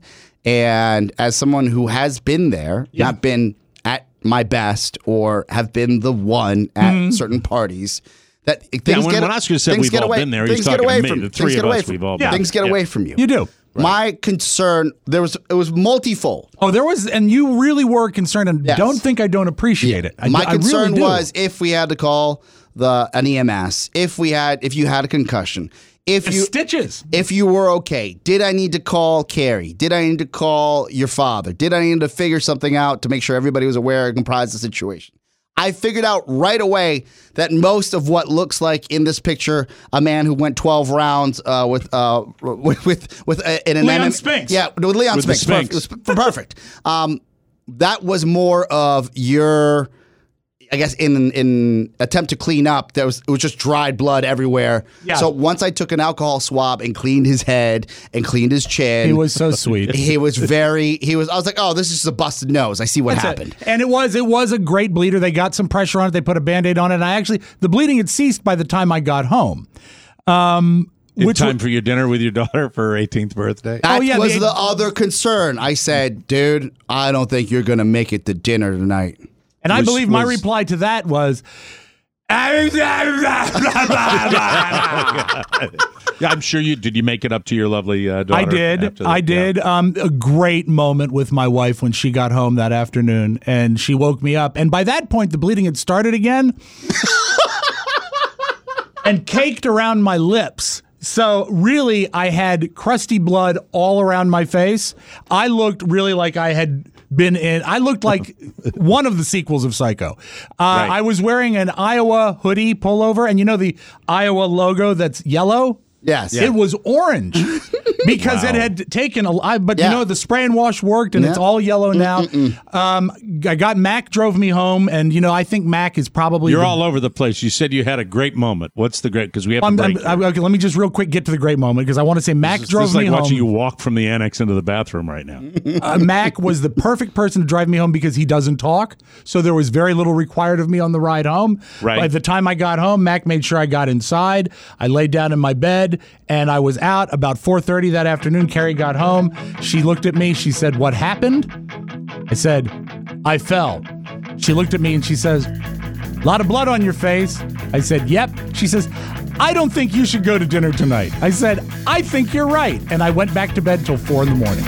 and as someone who has been there,
Yeah.
not been at my best or have been the one at
Mm-hmm.
certain parties. That things
Yeah, when-
get,
when Oscar said
things
we've
get
all
away,
been there, he's
things get
talking to
away
me.
from
The
things
three
get
of
away
us,
from
we've all
been
things
there.
get
Yeah.
away from you.
You do.
My concern there was it was multifold.
Oh, there was, and you really were concerned, and
Yes.
don't think I don't appreciate it. I,
My
I really
concern
do.
was if we had to call the an E M S, if we had if you had a concussion, if
The
you
stitches.
if you were okay. Did I need to call Carrie? Did I need to call your father? Did I need to figure something out to make sure everybody was aware and comprised of the situation? I figured out right away that most of what looks like in this picture, a man who went twelve rounds uh, with uh, with with, with a, in an
Leon
M M A
Spinks.
yeah, with Leon
With the
Spinks,
Spinks.
Perfect. It was perfect. Um, that was more of your. I guess in in attempt to clean up, there was it was just dried blood everywhere.
Yeah.
So once I took an alcohol swab and cleaned his head and cleaned his chin,
He was so sweet.
he was very he was. I was like, oh, this is just a busted nose. I see what
That's
happened.
it. And it was it was a great bleeder. They got some pressure on it. They put a Band-Aid on it. And I actually the bleeding had ceased by the time I got home. Um,
In
which
time
wa-
for your dinner with your daughter for her eighteenth birthday.
That
Oh, yeah,
was
the-
the, other concern. I said, dude, I don't think you're gonna make it to dinner tonight.
and I
was-
believe my
was-
reply to that was.
Yeah, I'm sure you did. You make it up to your lovely uh, daughter?
I did.
after the-
I
yeah.
did. Um, a great moment with my wife when she got home that afternoon, and she woke me up. And by that point, the bleeding had started again, and caked around my lips. So really, I had crusty blood all around my face. I looked really like I had been in. I looked like one of the sequels of Psycho. Uh,
Right.
I was wearing an Iowa hoodie pullover, and you know the Iowa logo that's yellow.
Yes.
It was orange because it
Wow.
had taken a lot, but
Yeah.
you know, the spray and wash worked and it's
Yeah.
all yellow now. Um, I got Mac drove me home, and you know, I think Mac is probably
You're
the-
all over the place. You said you had a great moment. What's the great? Because we have
I'm,
to
I'm,
break.
I'm- okay, let me just real quick get to the great moment because I want to say Mac
This is-
drove
this is like
me
watching
home.
you walk from the annex into the bathroom right now.
uh, Mac was the perfect person to drive me home because he doesn't talk, so there was very little required of me on the ride home.
Right.
By the time I got home, Mac made sure I got inside. I laid down in my bed, and I was out about four thirty that afternoon. Carrie got home. She looked at me. She said, "What happened?" I said, "I fell." She looked at me and she says, "A lot of blood on your face." I said, "Yep." She says, "I don't think you should go to dinner tonight." I said, "I think you're right." And I went back to bed till four in the morning.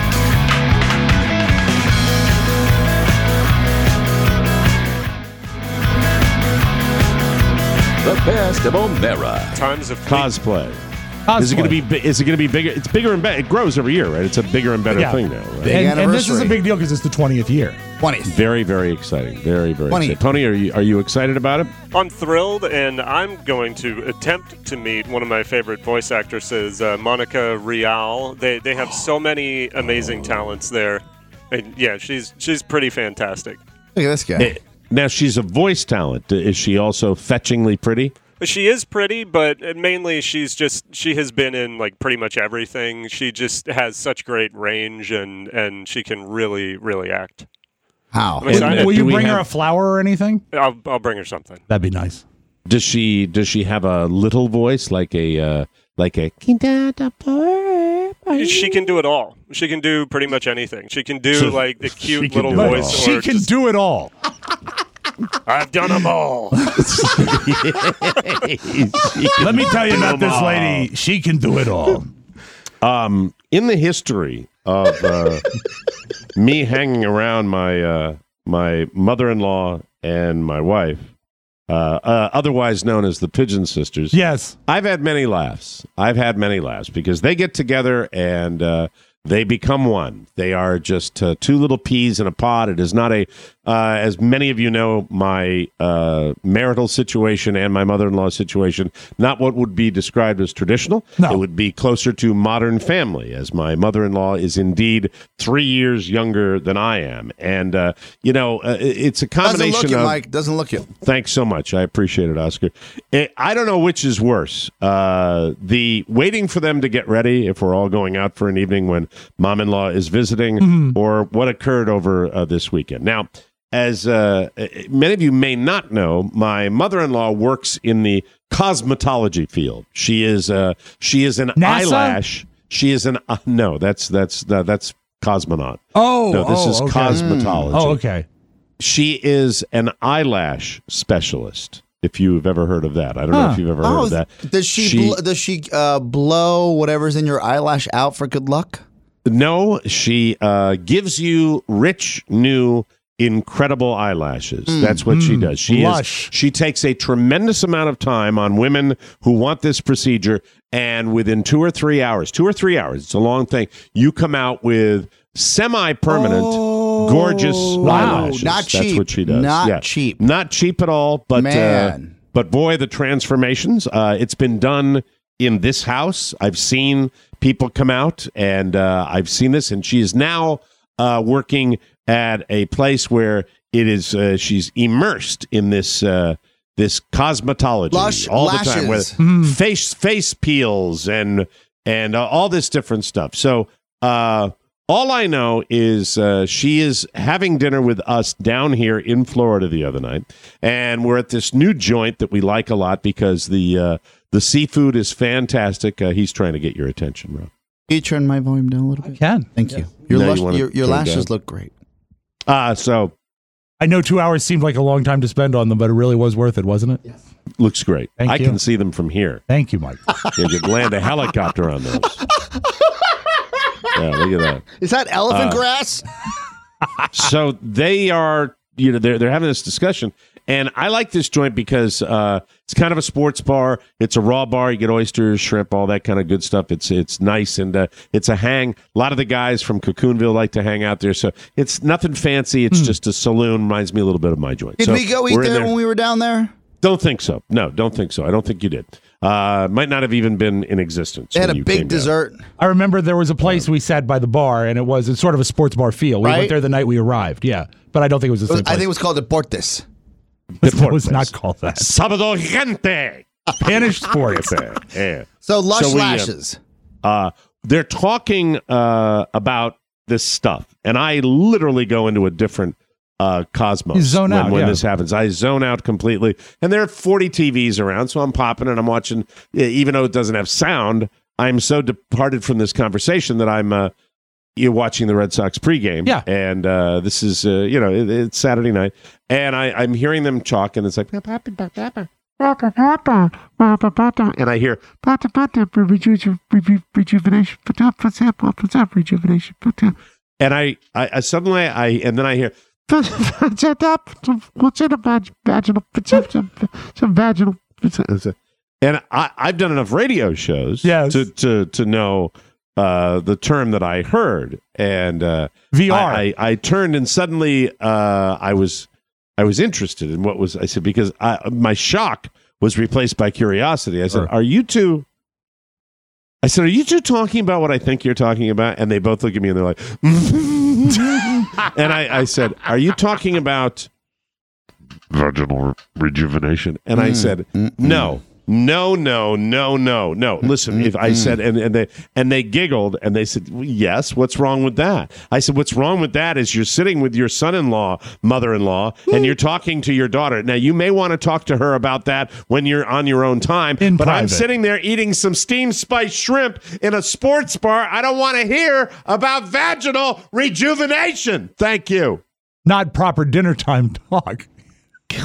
The best of O'Mara.
Times of
Cosplay.
Cosplay.
Is it going to be? bi- Is it going to be bigger? It's bigger and better. It grows every year, right? It's a bigger and better
Yeah.
thing now, right?
Big
and, and this is a
anniversary.
big deal because it's the twentieth year.
twentieth.
Very, very exciting. Very, very
Twenty.
exciting. Tony, are you are you excited about it?
I'm thrilled, and I'm going to attempt to meet one of my favorite voice actresses, uh, Monica Rial. They they have so many amazing talents there. And yeah, she's she's pretty fantastic.
Look at this guy.
Eh, Now she's a voice talent. Is she also fetchingly pretty?
She is pretty, but mainly she's just she has been in like pretty much everything. She just has such great range, and and she can really really act.
How?
I'm excited.
Will
do
you
we
bring her
have-
a flower or anything?
I'll I'll bring her something.
That'd be nice.
Does she does she have a little voice like a uh, like a?
She can do it all. She can do pretty much anything. She can do
So-
like the
she
cute
can
little
do it
voice.
all.
She
or
can
just,
do it all.
I've done them all.
Let me tell you about this lady. She can do it all.
Um, in the history of uh, me hanging around my uh, my mother-in-law and my wife, uh, uh, otherwise known as the Pigeon Sisters,
Yes.
I've had many laughs. I've had many laughs because they get together and uh, They become one. They are just uh, two little peas in a pod. It is not a, uh, as many of you know, my uh, marital situation and my mother-in-law situation, not what would be described as traditional.
No.
It would be closer to Modern Family, as my mother-in-law is indeed three years younger than I am. And, uh, you know, uh, it's a combination
Doesn't look
of...
it, Mike. Doesn't look it.
Thanks so much. I appreciate it, Oscar. It, I don't know which is worse. Uh, the waiting for them to get ready if we're all going out for an evening when mom-in-law is visiting, mm-hmm. or what occurred over uh, this weekend. Now, as uh, many of you may not know, my mother-in-law works in the cosmetology field. She is uh, she is an
NASA?
eyelash. She is an uh, no. That's that's uh, that's cosmonaut.
Oh,
no, this
oh,
is
okay.
cosmetology.
Oh, okay.
She is an eyelash specialist. If you've ever heard of that, I don't huh. know if you've ever heard
oh,
of that.
Does she,
she
bl- does she uh, blow whatever's in your eyelash out for good luck?
No, she uh, gives you rich, new, incredible eyelashes. Mm. That's what mm. she does. She
Lush.
is. She takes a tremendous amount of time on women who want this procedure, and within two or three hours, two or three hours, it's a long thing, you come out with semi-permanent, oh, gorgeous
wow.
eyelashes.
Not cheap.
That's what she does.
Not
yeah.
cheap.
Not cheap at all, but
Man.
Uh, but boy, the transformations. Uh, it's been done in this house. I've seen people come out, and uh, I've seen this, and she is now uh, working at a place where it is. Uh, she's immersed in this uh, this cosmetology
Lush
all
lashes.
the time, with
Mm.
face face peels and and uh, all this different stuff. So uh, all I know is uh, she is having dinner with us down here in Florida the other night, and we're at this new joint that we like a lot because the uh, the seafood is fantastic. Uh, he's trying to get your attention, Rob.
Can you turn my volume down a little bit?
I can.
Thank you. Your,
No,
lush,
you wanna
your, your
turn it
lashes
down?
look great.
Uh, so
I know two hours seemed like a long time to spend on them, but it really was worth it, wasn't it?
Yes.
looks great.
Thank
I
you.
can see them from here.
Thank you, Mike.
You could land a helicopter on those. Yeah, look at that.
Is that elephant
Uh,
grass?
So they are, you know, they're they're having this discussion, and I like this joint because uh, it's kind of a sports bar. It's a raw bar. You get oysters, shrimp, all that kind of good stuff. It's it's nice, and uh, it's a hang. A lot of the guys from Cocoonville like to hang out there, so it's nothing fancy. It's
Mm.
just a saloon. Reminds me a little bit of my joint.
Did
So
we go eat
we're in
there, when we were down there?
Don't think so. No, don't think so. I don't think you did. Uh, might not have even been in existence.
They had
when
a
you
big
came down.
dessert.
I remember there was a place we sat by the bar, and it was it's sort of a sports bar feel. We
Right?
went there the night we arrived, yeah. But I don't think it was the
It was-
same
I
place.
think it was called Deportes.
It was not called that.
Sábado Gente.
Spanish sports.
Yeah.
So lush
So we, uh,
lashes.
Uh, they're talking uh, about this stuff, and I literally go into a different uh, cosmos
You zone
when,
out,
when
yeah.
this happens. I zone out completely, and there are forty T Vs around, so I'm popping and I'm watching. Even though it doesn't have sound, I'm so departed from this conversation that I'm uh, you're watching the Red Sox pregame.
Yeah,
and uh, this is uh, you know it, it's Saturday night, and I, I'm hearing them talk, and it's like. And I hear rejuvenation, rejuvenation, and I, I, I suddenly I and then I hear and I, I've done enough radio shows
yes.
to to to know uh, the term that I heard, and uh,
V R.
I, I, I turned and suddenly uh, I was I was interested in what was I said because I, my shock was replaced by curiosity. I said,
Sure.
"Are you two?" I said, "Are you two talking about what I think you're talking about?" And they both look at me and they're like, and I, I said, "Are you talking about vaginal rejuvenation?" And I
Mm,
said,
mm,
"No." No, no, no, no, no. Listen, if I said, and, and they and they giggled, and they said, well, "Yes, what's wrong with that?" I said, "What's wrong with that is you're sitting with your son-in-law, mother-in-law, and you're talking to your daughter. Now, you may want to talk to her about that when you're on your own time,
In
but I'm
private.
sitting there eating some steamed spiced shrimp in a sports bar. I don't want to hear about vaginal rejuvenation. Thank you."
Not proper dinner time talk.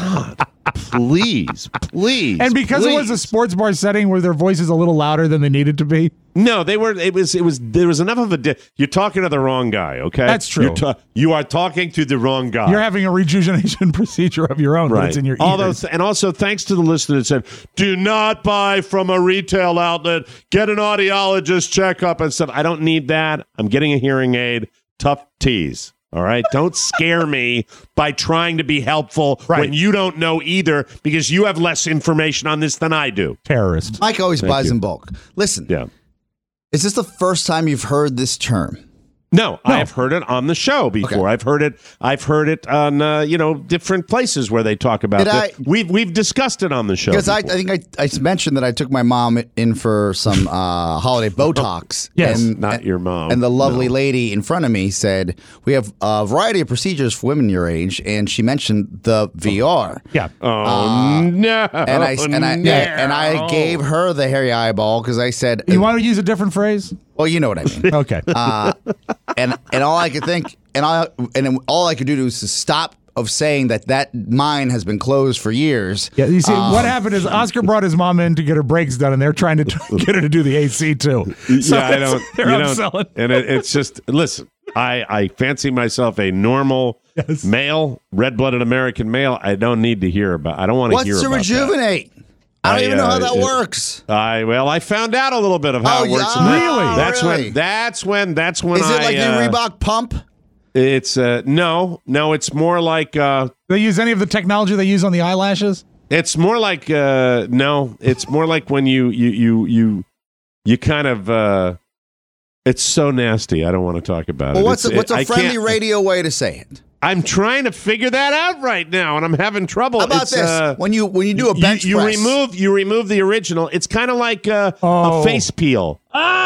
God, please, please.
And because
please.
it was a sports bar setting, were their voices a little louder than they needed to be?
No, they were. It was. It was. There was enough of a. Di- You're talking to the wrong guy. Okay,
That's true.
You're ta- you are talking to the wrong guy.
You're having a rejuvenation procedure of your own, but it's in your ears.
Although, and also thanks to the listener that said, "Do not buy from a retail outlet. Get an audiologist checkup and stuff." I don't need that. I'm getting a hearing aid. Tough tease. All right, don't scare me by trying to be helpful
Right.
when you don't know either, because you have less information on this than I do.
Terrorist.
Mike always
Thank
buys
you.
in bulk. Listen,
Yeah.
is this the first time you've heard this term?
No, I've heard it on the show before.
Okay.
I've heard it. I've heard it on uh, you know different places where they talk about
Did
it.
I-
We've we've discussed it on the show.
Because I, I
before.
think I, I mentioned that I took my mom in for some uh, holiday Botox.
Yes,
and,
not your mom.
And the lovely
No.
lady in front of me said, we have a variety of procedures for women your age. And she mentioned the V R.
Yeah.
Oh no!
And I, and, I,
no.
and I gave her the hairy eyeball because I said,
You want to use a different phrase?
well, you know what I mean.
Okay.
Uh, and and all I could think, and all and all I could do was to stop of saying that that mine has been closed for years.
Yeah, you see,
Um,
what happened is Oscar brought his mom in to get her brakes done, and they're trying to get her to do the A C too. So
yeah, I don't.
They're
you
upselling.
don't and it, it's just listen. I I fancy myself a normal
Yes.
male, red-blooded American male. I don't need to hear about. I don't want to
What's
hear
to
about
rejuvenate? I don't
I,
even know
uh,
how that
it-
works.
that. I well, I found out a little bit of how
Oh,
it works.
yeah?
and that-
Really?
That's
Really?
when. That's when. That's when.
Is it
I,
like
uh,
the Reebok pump?
It's uh no, no. It's more like. uh
They use any of the technology they use on the eyelashes?
It's more like uh no, it's more like when you you you you you kind of uh it's so nasty. I don't want to talk about
Well,
it.
what's
It's-
a, what's
it-
a
I
friendly
can't-
radio way to say it?
I'm trying to figure that out right now, and I'm having trouble.
How about
It's,
this?
uh,
when you when you do a
you,
bench
you
press,
remove you remove the original. It's kind of like uh,
Oh.
a face peel.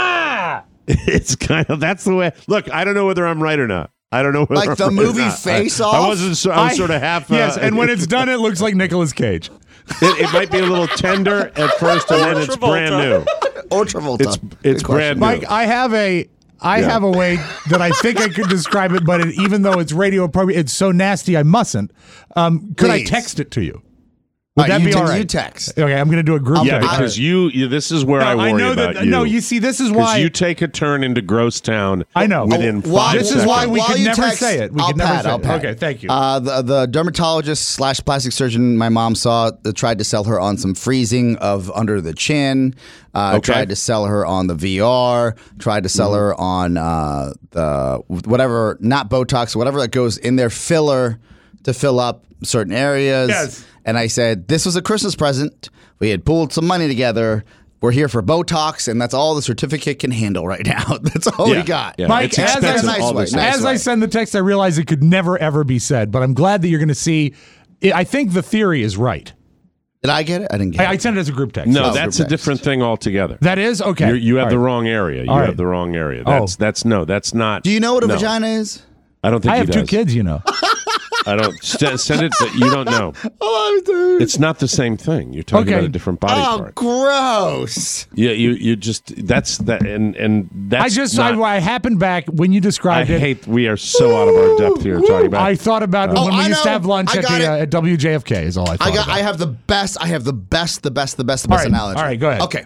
Ah, it's kind of that's the way. Look, I don't know whether I'm right or not. I don't know whether
Like
I'm
the
right or
movie
not.
Face
I,
Off?
I wasn't. So, I was sort of half. Uh,
Yes, and when it's done, it looks like Nicolas Cage.
it, it might be a little tender at first, and then it's
Travolta.
brand new.
or Travolta.
It's it's
Good
brand
question.
new.
Mike, I have a I
Yeah.
have a way that I think I could describe it, but it, even though it's radio appropriate, it's so nasty I mustn't. Um, could I
Please.
text it to you? Would
All right,
that
you
be
te-
all right?
you text.
Okay, I'm going to do a group
Yeah,
text.
because you, you. This is where
No,
I worry
know
about
that.
you.
No, you see, this is
'Cause
why
you take a turn into Gross Town.
I know.
Within
Oh, why-
five
This is
seconds.
why we
While
could
you
never
text,
say it. We
I'll
could never
pat,
say
I'll
it.
pat.
Okay, thank you.
Uh, the the dermatologist slash plastic surgeon my mom saw uh, tried to sell her on some freezing of under the chin. Uh,
Okay.
Tried to sell her on the V R. Tried to sell her on uh, the whatever, not Botox, whatever that goes in their filler to fill up certain areas.
Yes.
And I said, this was a Christmas present. We had pooled some money together. We're here for Botox, and that's all the certificate can handle right now. That's all
Yeah.
we got.
Yeah.
Mike,
It's
as, I,
expensive,
nice
all
way,
this
nice
as I
way.
send the text, I realize it could never, ever be said, but I'm glad that you're going to see. I think the theory is right.
Did I get it? I didn't get
I, I
it.
sent it as a group text.
No,
Oh,
that's
group
a different thing altogether.
That is? Okay.
You're, you have
All
the
right.
wrong area. You
All
have
right.
the wrong area.
Oh.
That's that's no. That's not.
Do you know what a
no.
vagina is?
I don't think
I
he
have two
does.
kids, you know.
I don't st- send it. That you don't know.
Oh, dude.
It's not the same thing. You're talking
Okay.
about a different body
Oh,
part.
gross.
Yeah, you you just that's that and and that's
I just,
not,
I, I happened back when you
I
described it.
hate. We are so out of our depth here talking about.
I thought about it
Oh,
when we
I
used to
know.
have lunch
I
at,
got
the,
it.
uh, at W J F K is all I thought
I got.
about.
I have the best. I have the best. The best. The best. The
All
best
right,
analogy.
all right, go ahead.
Okay.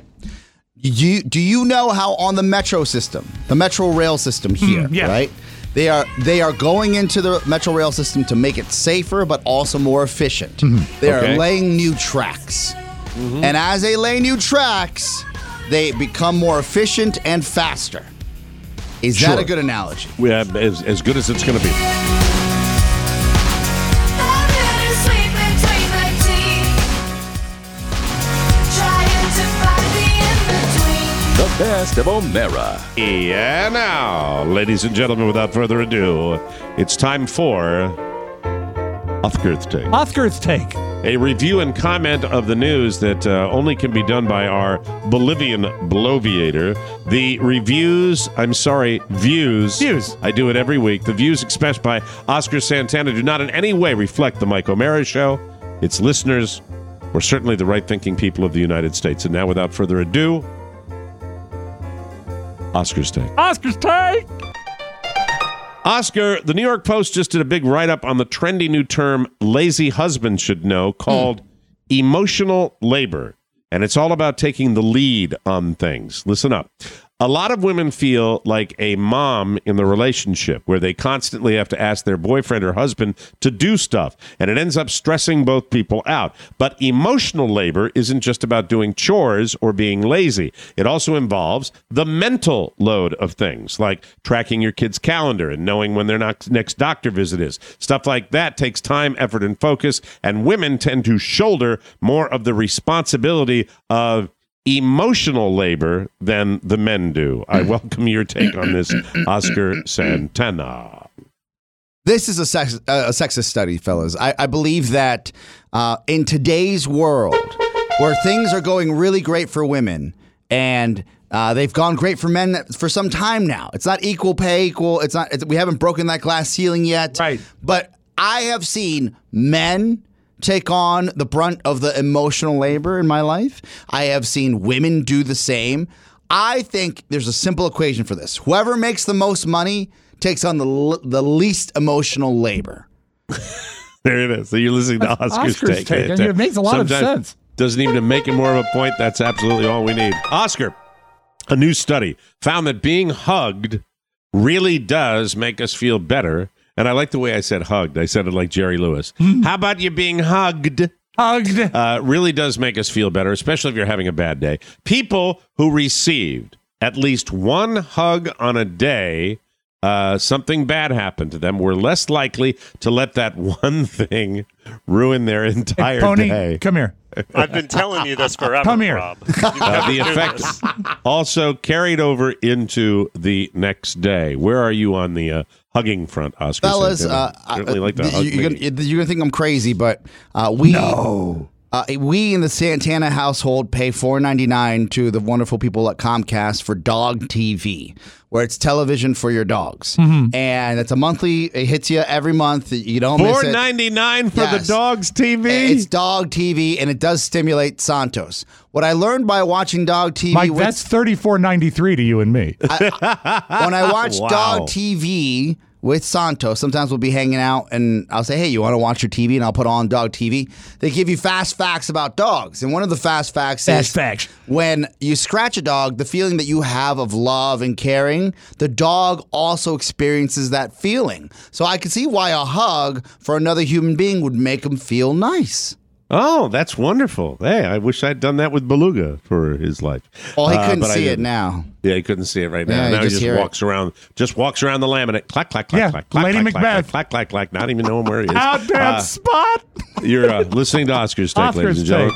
You do you know how on the metro system, the metro rail system here,
yeah.
right? They are they are going into the metro rail system to make it safer, but also more efficient. They
Okay.
are laying new tracks, and as they lay new tracks, they become more efficient and faster. Is that
Sure.
a good analogy?
we have as as good as it's going to be.
The best of O'Mara.
Yeah, now, ladies and gentlemen, without further ado, it's time for Othgirth Take.
Othgirth Take.
A review and comment of the news that uh, only can be done by our Bolivian bloviator. The reviews, I'm sorry, views.
Views.
I do it every week. The views expressed by Oscar Santana do not in any way reflect the Mike O'Mara Show, its listeners, or certainly the right-thinking people of the United States. And now, without further ado, Oscar's Take.
Oscar's Take.
Oscar, the New York Post just did a big write-up on the trendy new term lazy husband should know called mm. emotional labor. And it's all about taking the lead on things. Listen up. A lot of women feel like a mom in the relationship where they constantly have to ask their boyfriend or husband to do stuff, and it ends up stressing both people out. But emotional labor isn't just about doing chores or being lazy. It also involves the mental load of things, like tracking your kid's calendar and knowing when their next doctor visit is. Stuff like that takes time, effort, and focus, and women tend to shoulder more of the responsibility of emotional labor than the men do. I welcome your take on this, Oscar Santana.
This is a, sex, uh, a sexist study, fellas. I, I believe that uh, in today's world, where things are going really great for women, and uh, they've gone great for men for some time now. It's not equal pay, equal. It's not. It's, we haven't broken that glass ceiling yet.
Right.
But I have seen men take on the brunt of the emotional labor in my life. I have seen women do the same. I think there's a simple equation for this. Whoever makes the most money takes on the l- the least emotional labor.
There it is. So you're listening to
That's
Oscar's,
Oscar's
take.
take. It, it makes a lot
Sometimes
of sense.
Doesn't even make it more of a point. That's absolutely all we need. Oscar, a new study found that being hugged really does make us feel better. And I like the way I said hugged. I said it like Jerry Lewis. How about you being hugged?
Hugged.
Uh, really does make us feel better, especially if you're having a bad day. People who received at least one hug on a day, uh, something bad happened to them, were less likely to let that one thing ruin their entire
hey, Pony,
day.
Come here.
I've been telling you this forever,
Come here.
Rob.
Uh, the effect also carried over into the next day. Where are you on the uh, hugging front, Oscar?
Fellas, uh,
certainly
uh,
like to hug
you're,
me.
gonna, you're gonna think I'm crazy, but uh, we
No.
uh, we in the Santana household pay four ninety-nine to the wonderful people at Comcast for Dog T V, where it's television for your dogs,
Mm-hmm.
and it's a monthly. It hits you every month. You don't miss
four
it.
ninety-nine for
Yes.
the dog's T V?
It's Dog T V, and it does stimulate Santos. What I learned by watching Dog T V,
Mike,
with,
that's thirty-four ninety-three to you and me.
when I watch
Wow.
Dog T V with Santos, sometimes we'll be hanging out and I'll say, hey, you want to watch your T V? And I'll put on Dog T V. They give you fast facts about dogs. And one of the fast facts
Fast
is
facts.
when you scratch a dog, the feeling that you have of love and caring, the dog also experiences that feeling. So I can see why a hug for another human being would make them feel nice.
Oh, that's wonderful. Hey, I wish I'd done that with Beluga for his life.
Well, he
Uh,
couldn't
but I
see it
didn't.
now.
Yeah, he couldn't see it right now.
Yeah, you
now he
just
just
hear
walks around, just walks around the laminate. Clack, clack, clack,
Yeah,
clack, clack,
Lady
clack,
Macbeth.
clack, clack, clack, clack. Not even knowing where he is.
Out damn
Uh,
spot.
You're uh, listening to Oscar's Take,
Oscar's
ladies and gentlemen.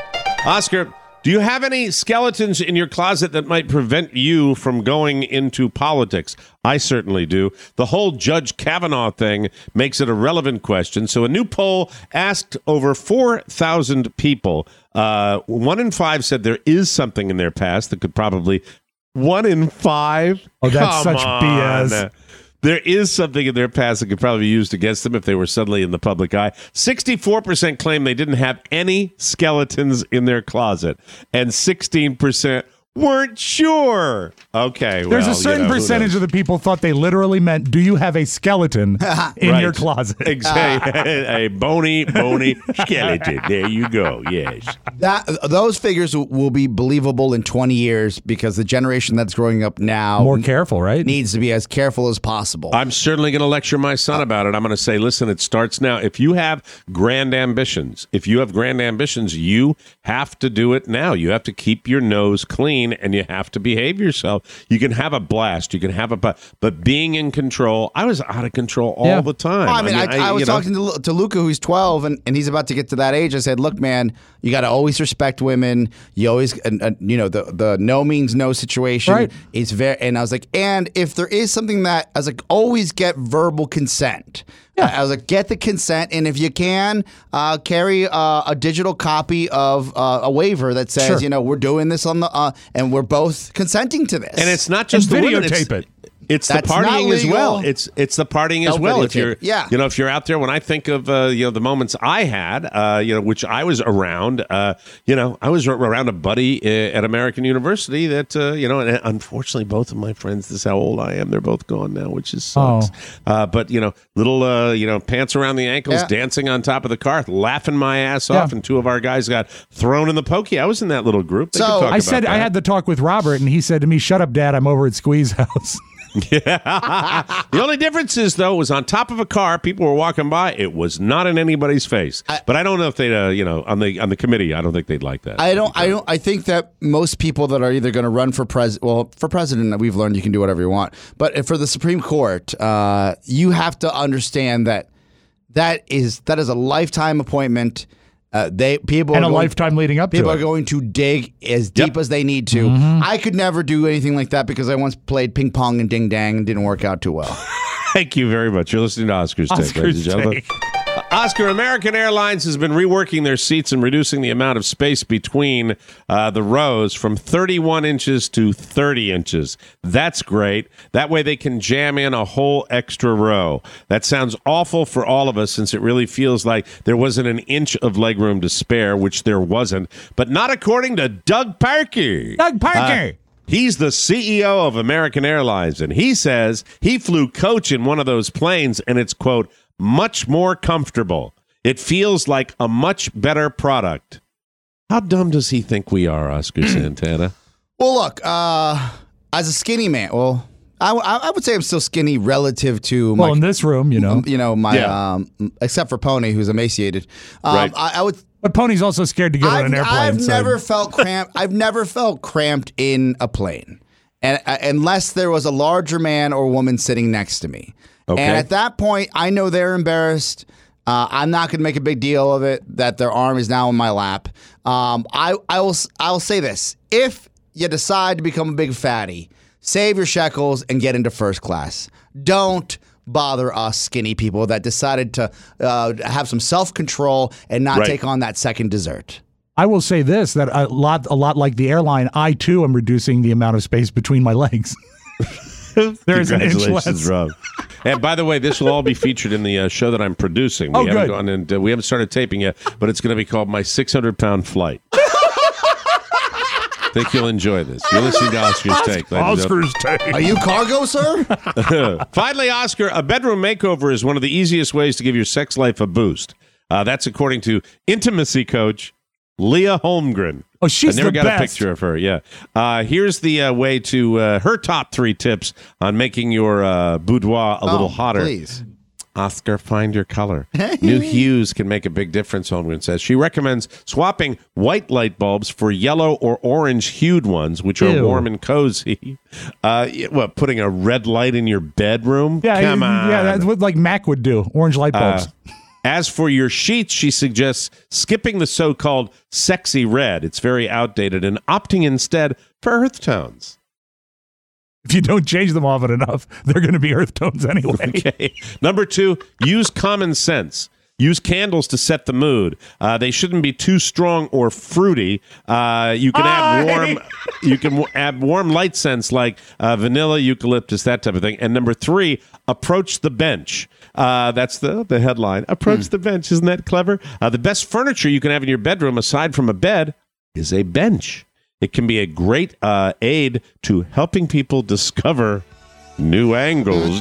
Oscar, do you have any skeletons in your closet that might prevent you from going into politics? I certainly do. The whole Judge Kavanaugh thing makes it a relevant question. So a new poll asked over four thousand people. Uh, one in five said there is something in their past that could probably... One in five?
Oh, that's
Come
such
on.
B S.
There is something in their past that could probably be used against them if they were suddenly in the public eye. sixty-four percent claim they didn't have any skeletons in their closet, and sixteen percent weren't sure. Okay, well,
There's a certain
you know, who
percentage
knows?
of the people thought they literally meant, do you have a skeleton in
Right.
your closet?
Exactly. A bony, bony skeleton. There you go. Yes.
That those figures will be believable in twenty years because the generation that's growing up now
More careful, right?
needs to be as careful as possible.
I'm certainly going to lecture my son about it. I'm going to say, listen, it starts now. If you have grand ambitions, if you have grand ambitions, you have to do it now. You have to keep your nose clean and you have to behave yourself. You can have a blast. You can have a, but, but being in control, I was out of control all
Yeah.
the time.
Well, I mean, I, I, was
you know,
talking to, Lu- to Luca, who's twelve, and, and he's about to get to that age. I said, look, man, you got to always respect women. You always, uh, uh, you know, the the no means no situation
Right.
is very, and I was like, and if there is something that, I was like, always get verbal consent.
Yeah.
I was like, get the consent, and if you can, uh, carry uh, a digital copy of uh, a waiver that says,
Sure.
you know, we're doing this on the, uh, and we're both consenting to this.
and it's not just
And
the women. It's,
videotape it.
It's
That's
the
not
partying as
legal.
well. It's it's the partying as
No
well. If
videotape.
you're,
Yeah.
you know, if you're out there. When I think of uh, you know the moments I had, uh, you know, which I was around, uh, you know, I was around a buddy uh, at American University that uh, you know, and unfortunately, both of my friends, this is how old I am. They're both gone now, which is sucks.
Oh.
Uh, but you know, little uh, you know, pants around the ankles,
Yeah.
dancing on top of the car, laughing my ass off,
Yeah.
and two of our guys got thrown in the pokey. I was in that little group. They
So,
could talk
I
about
said I
that.
had the talk with Robert, and he said to me, "Shut up, Dad. I'm over at Squeeze House."
Yeah. The only difference is, though, it was on top of a car. People were walking by. It was not in anybody's face.
I-
but I don't know if they'd, uh, you know, on the on the committee, I don't think they'd like that.
I don't. I don't. I think that most people that are either going to run for pres, well, for president, we've learned you can do whatever you want. But for the Supreme Court, uh, you have to understand that that is that is a lifetime appointment. Uh, they people
And
are
a
going,
lifetime leading up to
People
it.
are going to dig as deep
Yep.
as they need to. I could never do anything like that because I once played ping pong and ding dang and didn't work out too well.
Thank you very much. You're listening to Oscar's Take,
Oscar's
ladies and gentlemen.
Take.
Uh, Oscar, American Airlines has been reworking their seats and reducing the amount of space between uh, the rows from thirty-one inches to thirty inches. That's great. That way they can jam in a whole extra row. That sounds awful for all of us since it really feels like there wasn't an inch of legroom to spare, which there wasn't. But not according to Doug Parker.
Doug Parker.
Uh, He's the C E O of American Airlines, and he says he flew coach in one of those planes, and it's, quote, much more comfortable. It feels like a much better product. How dumb does he think we are, Oscar Santana?
Well, look, uh, as a skinny man, well, I, w- I would say I'm still skinny relative to my,
Well, in this room, you know.
you know, my,
Yeah.
um, except for Pony, who's emaciated. Um,
Right.
I, I would.
But Pony's also scared to get on
I've,
an airplane.
I've
so-
never felt cramped. I've never felt cramped in a plane, and uh, unless there was a larger man or woman sitting next to me.
Okay.
And at that point, I know they're embarrassed. Uh, I'm not going to make a big deal of it that their arm is now in my lap. Um, I I will s- I will say this: if you decide to become a big fatty, save your shekels and get into first class. Don't bother us skinny people that decided to uh, have some self-control and not
Right.
take on that second dessert.
I will say this: that a lot, a lot like the airline, I too am reducing the amount of space between my legs. There is an inch
Congratulations,
less.
Rob. And by the way, this will all be featured in the uh, show that I'm producing. We
Oh,
haven't
good.
gone and uh, we haven't started taping yet, but it's going to be called My six hundred pound Flight. Think you'll enjoy this. You're listening to Oscar's Take. ladies and gentlemen.
Oscar's take.
Are you cargo, sir?
Finally, Oscar, a bedroom makeover is one of the easiest ways to give your sex life a boost. Uh, that's according to intimacy coach Leah Holmgren.
Oh, she's
I never
the
got
best.
a picture of her. Yeah. Uh, here's the uh, way to uh, her top three tips on making your uh, boudoir a little
Oh,
hotter.
Please.
Oscar, find your color. New hues can make a big difference, Holmgren says. She recommends swapping white light bulbs for yellow or orange hued ones, which are
Ew.
warm and cozy. Uh, y- what, putting a red light in your bedroom?
Yeah,
Come
you-
on.
yeah, that's what like Mac would do. Orange light bulbs.
Uh, as for your sheets, she suggests skipping the so-called sexy red. It's very outdated, and opting instead for earth tones.
If you don't change them often enough, they're going to be earth tones anyway.
Okay. Number two, use common sense. Use candles to set the mood. Uh, they shouldn't be too strong or fruity. Uh, you can add
Hi.
warm. You can w- add warm light scents like uh, vanilla, eucalyptus, that type of thing. And number three, approach the bench. Uh, that's the the headline. Approach the bench. Isn't that clever? Uh, the best furniture you can have in your bedroom, aside from a bed, is a bench. It can be a great uh, aid to helping people discover new angles.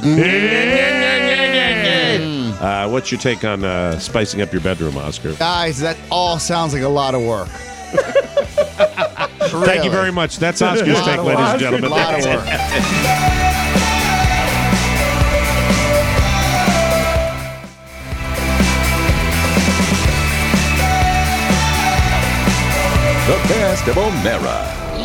Uh, what's your take on uh, spicing up your bedroom, Oscar?
Guys, that all sounds like a lot of work.
Thank you very much. That's Oscar's
Lot
take,
of
ladies
work.
and gentlemen.
Lot of work.
The best of O'Mara.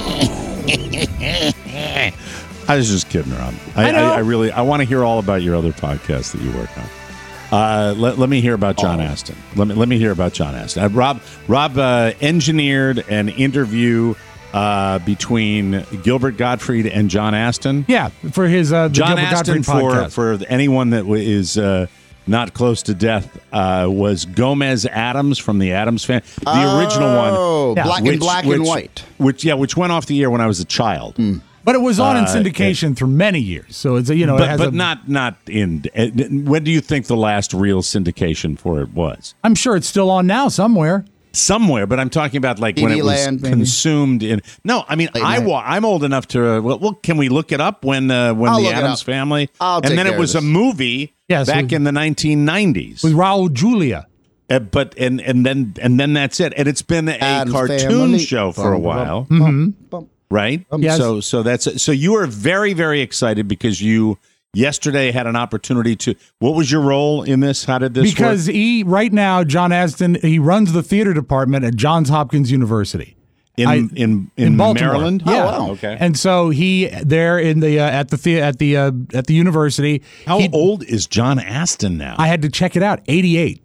I was just kidding around. I,
I
I,
know.
I really I want to hear all about your other podcast that you work on. Uh, let, let me hear about John
Oh.
Aston. Let me let me hear about John Aston. Uh, Rob Rob uh, engineered an interview uh, between Gilbert Gottfried and John Aston.
Yeah, for his uh, the
John
Gilbert
Aston,
Gottfried
for
podcast.
for anyone that w- is uh, not close to death, uh, was Gomez Adams from the Adams Family, the original one.
Oh, black and black and white.
Which yeah, which went off the air when I was a child.
But But it was on in
Uh,
syndication through many years, so it's a, you know,
but
it has
but
a,
not not in. uh, When do you think the last real syndication for it was?
I'm sure it's still on now somewhere.
Somewhere, but I'm talking about like
T V
when it was
Land, maybe?
consumed in. No, I mean
Late
I
night.
wa- I'm old enough to. Uh, well, well, can we look it up when uh, when
I'll
the
look it
Addams
up.
Family?
I'll
and
take
then
care
it
of
was a
this.
movie
Yes,
back
with-
in the nineteen nineties.
With Raul Julia.
Uh, but and and then and then that's it. And it's been a
Addams
cartoon
Family.
show for a
Bum,
while,
bum,
Mm-hmm.
bum, bum.
right?
Yes.
So so that's so you were very very excited because you yesterday had an opportunity to. What was your role in this? How did this
Because
work?
he, right now, John Aston, he runs the theater department at Johns Hopkins University.
in
I-
in in,
Baltimore.
Maryland?
Yeah.
Oh, wow.
Okay.
And so he there in the uh, at the, the at the uh, at the university.
How
he-
old is John Aston now?
I had to check it out. eighty-eight.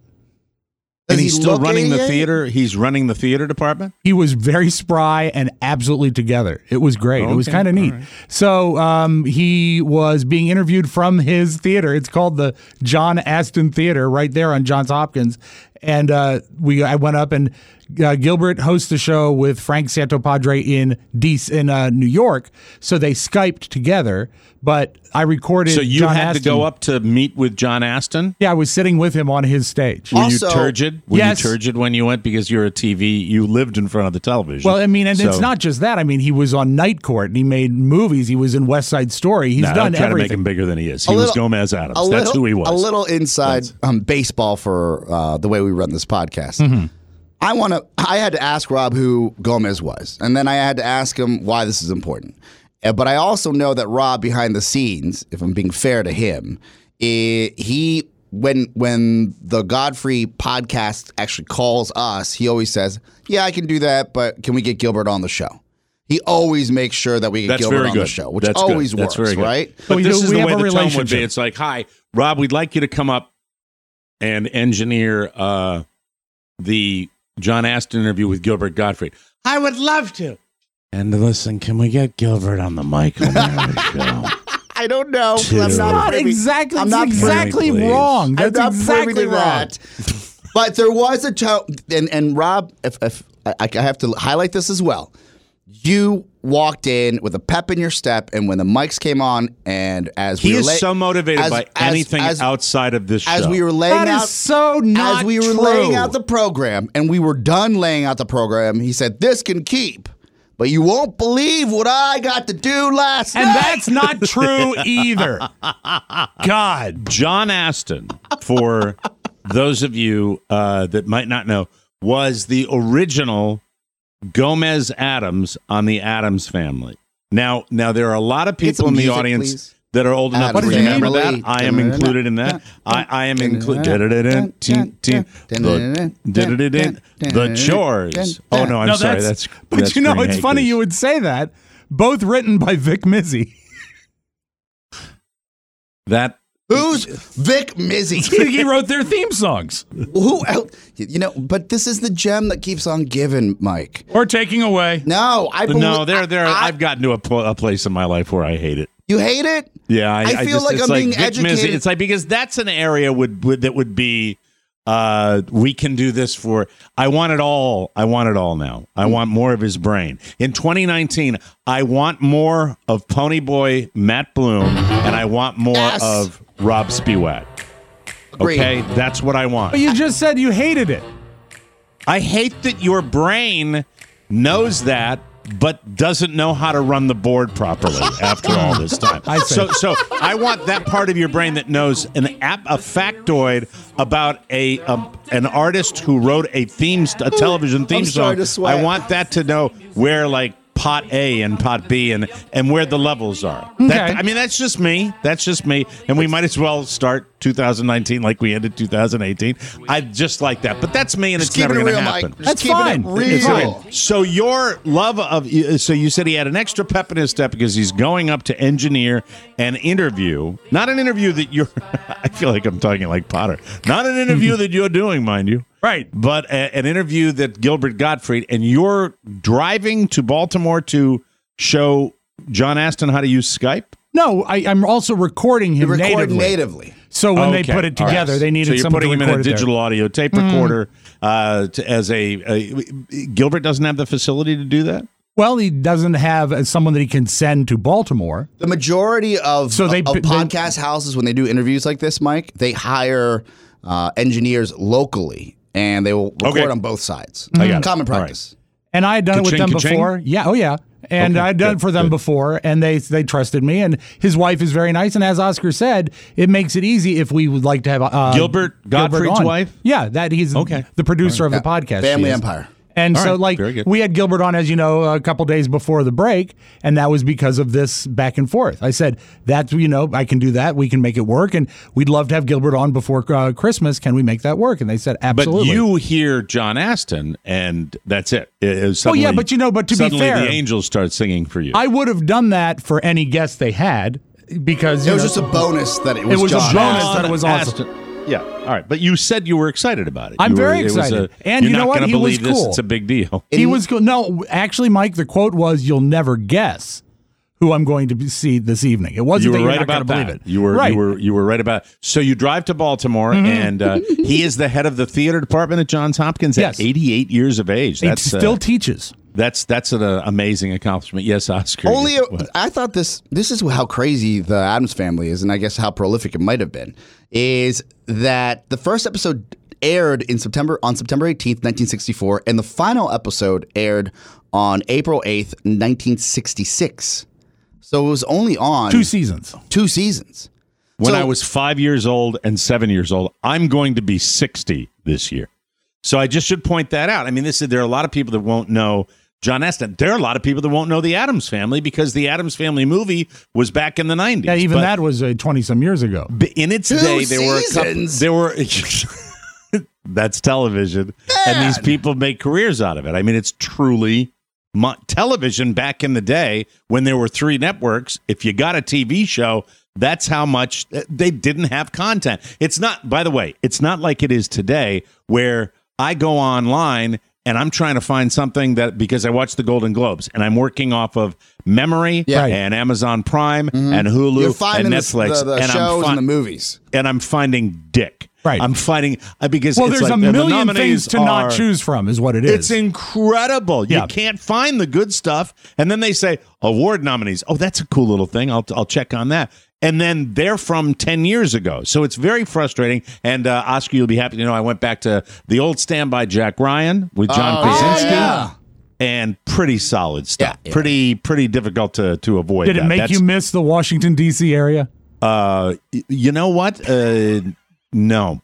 and
Does
he's
he
still
look
running the
eighty-eight?
theater. He's running the theater department.
He was very spry and absolutely together. It was great. It was
Okay,
kind of neat.
all right.
So um, he was being interviewed from his theater. It's called the John Aston Theater, right there on Johns Hopkins. And uh, we, I went up and uh, Gilbert hosts the show with Frank Santopadre in D- in uh, New York. So they Skyped together. But I recorded.
So you
John
had
Aston.
to go up to meet with John Aston.
Yeah, I was sitting with him on his stage.
Were
Also-
you turgid? Were
Yes.
you turgid when you went because you're a T V? You lived in front of the television.
Well, I mean, and it's
So-
not just that. I mean, he was on Night Court and he made movies. He was in West Side Story. He's
Nah,
done
don't try
everything.
to make him bigger than he is. He
A
was
little-
Gomez Adams.
A
That's
little-
who he was.
A little inside um, baseball for uh, the way we run this podcast. I want to. I had to ask Rob who Gomez was, and then I had to ask him why this is important. Uh, But I also know that Rob, behind the scenes, if I'm being fair to him, eh, he when when the Godfrey podcast actually calls us, he always says, "Yeah, I can do that, but can we get Gilbert on the show?" He always makes sure that we get
That's
Gilbert
very
on
good.
the show, which
That's good.
always
That's
works,
very good.
right?
But
We
this
do-
is
we
the
have
way
a
the tone would be.
relationship.
It's like, hi, Rob, we'd like you to come up and engineer uh, the John Aston interview with Gilbert Gottfried.
I would love to.
And listen, can we get Gilbert on the Mike O'Mara show?
I don't know.
Two.
I'm
It's
not,
not
privy-
exactly.
I'm
It's
not
exactly
privy, please.
wrong.
I'm
That's
not
exactly
privy to
wrong.
that. But there was a tone, and, and Rob, if, if I, I have to highlight this as well. You walked in with a pep in your step, and when the mics came on, and as
He
we were
is
la-
so motivated
as-
by
as-
anything
as-
outside of this show.
as we were laying
That is
out,
so not
as we were
true.
laying out the program, and we were done laying out the program, he said, "This can keep." But you won't believe what I got to do last
And
night.
that's not true either. God.
John Aston, for those of you uh, that might not know, was the original Gomez Adams on the Adams Family. Now, now there are a lot of
Get
people
some
in the
music,
audience
please.
that are old enough to
Adams
remember
Family.
that. I am included in that. I, I am included. The The Chores. Oh no, I'm
No,
sorry.
that's-
That's
But
that's
you know,
Green
it's funny
Acres.
you would say that. Both written by Vic Mizzy.
That
Who's Vic Mizzy?
He wrote their theme songs.
Who else? You know, but this is the gem that keeps on giving, Mike.
Or taking away.
No, I believe,
no, there, there.
I,
I've gotten to a, pl- a place in my life where I hate it.
you hate it?
Yeah, I,
I
I
feel
just,
like
it's
I'm
like
being
Vic Mizzy.
educated.
It's like because that's an area would, would that would be. Uh, we can do this for. I want it all. I want it all now. I want more of his brain. In twenty nineteen, I want more of Ponyboy Matt Bloom, and I want more
Yes.
of Rob Spiewak.
Agreed.
Okay, that's what I want.
But you just said you hated it.
I hate that your brain knows that, but doesn't know how to run the board properly after all this time.
I see.
So, so I want that part of your brain that knows an app, a factoid about a um, an artist who wrote a theme, a television theme
I'm
song.
starting to sweat.
I want that to know where like pot A and pot B and and where the levels are. That,
Okay.
I mean, that's just me. That's just me. And we might as well start two thousand nineteen like we ended two thousand eighteen. I just like that. But that's me, and
Just
it's never
keeping it
going to
real,
happen.
Mike. Just
That's
keeping
fine.
it real.
It's fine.
So your love of so you said he had an extra pep in his step because he's going up to engineer an interview, not an interview that you're. I feel like I'm talking like Potter. Not an interview that you're doing, mind you.
Right.
But a, an interview that Gilbert Gottfried, and you're driving to Baltimore to show John Aston how to use Skype.
No, I, I'm also recording him
You record
natively.
natively.
So when they
Okay.
put it
All right.
together, they needed
so you're
someone
putting
to
him in
record
a
it there.
digital audio tape recorder uh, to, as a, a Gilbert doesn't have the facility to do that.
Well, he doesn't have uh, someone that he can send to Baltimore.
The majority of,
So they-
of
they-
podcast houses, when they do interviews like this, Mike, they hire uh, engineers locally, and they will record
Okay.
on both sides.
I got it.
Common
All right.
practice.
And I had done it with
Ka-ching,
them
ka-ching?
before. Yeah, oh yeah. And
Okay,
I'd done
good,
it for them
good.
before, and they they trusted me. And his wife is very nice. And as Oscar said, it makes it easy if we would like to have uh,
Gilbert Gottfried's
on.
wife?
Yeah, that he's
Okay.
the producer of the podcast.
Family
she is.
Empire.
And
All
so,
right,
like,
very good.
we had Gilbert on, as you know, a couple days before the break, and that was because of this back and forth. I said, that's, you know, I can do that. We can make it work, and we'd love to have Gilbert on before uh, Christmas. Can we make that work? And they said, absolutely.
But you hear John Aston, and that's it. It- it
Oh, yeah,
suddenly-
but, you know, but to be
suddenly
fair-
the angels start singing for you.
I would have done that for any guest they had because
It
you
was
know,
just a bonus that it was
It was a
John
bonus
Aston.
that it was awesome.
Aston. Yeah, all right. But you said you were excited about it.
I'm
You were-
very
it was
excited.
a-
And
you're
you know
not
what?
gonna
He was
believe this.
cool.
It's a big deal.
He was cool. No, actually, Mike, the quote was, "You'll never guess who I'm going to be- see this evening." It wasn't
You
that
were
you're
right
not
about
going to
that.
believe it.
You were
right.
you were you were right about. So you drive to Baltimore,
Mhm.
and uh, he is the head of the theater department at Johns Hopkins
Yes.
at eighty-eight years of age.
He
That's
still
uh,
teaches.
That's that's an uh, amazing accomplishment. Yes, Oscar.
Only, a,
What?
I thought this. This is how crazy the Addams Family is, and I guess how prolific it might have been. Is that the first episode aired in September on September eighteenth, nineteen sixty-four, and the final episode aired on April eighth, nineteen sixty-six. So it was only on
Two seasons.
Two seasons.
When
So-
I was five years old and seven years old, I'm going to be sixty this year. So I just should point that out. I mean, this is, there are a lot of people that won't know John Aston. There are a lot of people that won't know the Addams Family because the Addams Family movie was back in the nineties.
Yeah, even
But
that was uh, twenty some years ago.
in its
Two
day, there were a couple,
seasons.
there were. That's television, and these people make careers out of it. I mean, it's truly mo- television back in the day when there were three networks. If you got a T V show, that's how much they didn't have content. It's not, by the way, it's not like it is today where I go online and I'm trying to find something that, because I watch the Golden Globes and I'm working off of memory
Yeah.
and Amazon Prime and Hulu
You're finding
and
the-
Netflix
the, the
and
shows
I'm fi-
and the movies.
and I'm finding dick.
Right.
I'm finding uh, because
Well,
it's
there's
like,
a
the
million
nominees
things to not
are-
choose from, is what it is.
It's incredible.
Yeah.
You can't find the good stuff, and then they say award nominees. Oh, that's a cool little thing. I'll I'll check on that. And then they're from ten years ago, so it's very frustrating. And uh, Oscar, you'll be happy to know I went back to the old Standby Jack Ryan with John
Oh,
Krasinski.
yeah.
And pretty solid stuff.
Yeah, yeah.
Pretty pretty difficult to to avoid.
Did it
that.
make
That's-
you miss the Washington, D C area?
Uh, y- you know what? Uh, no.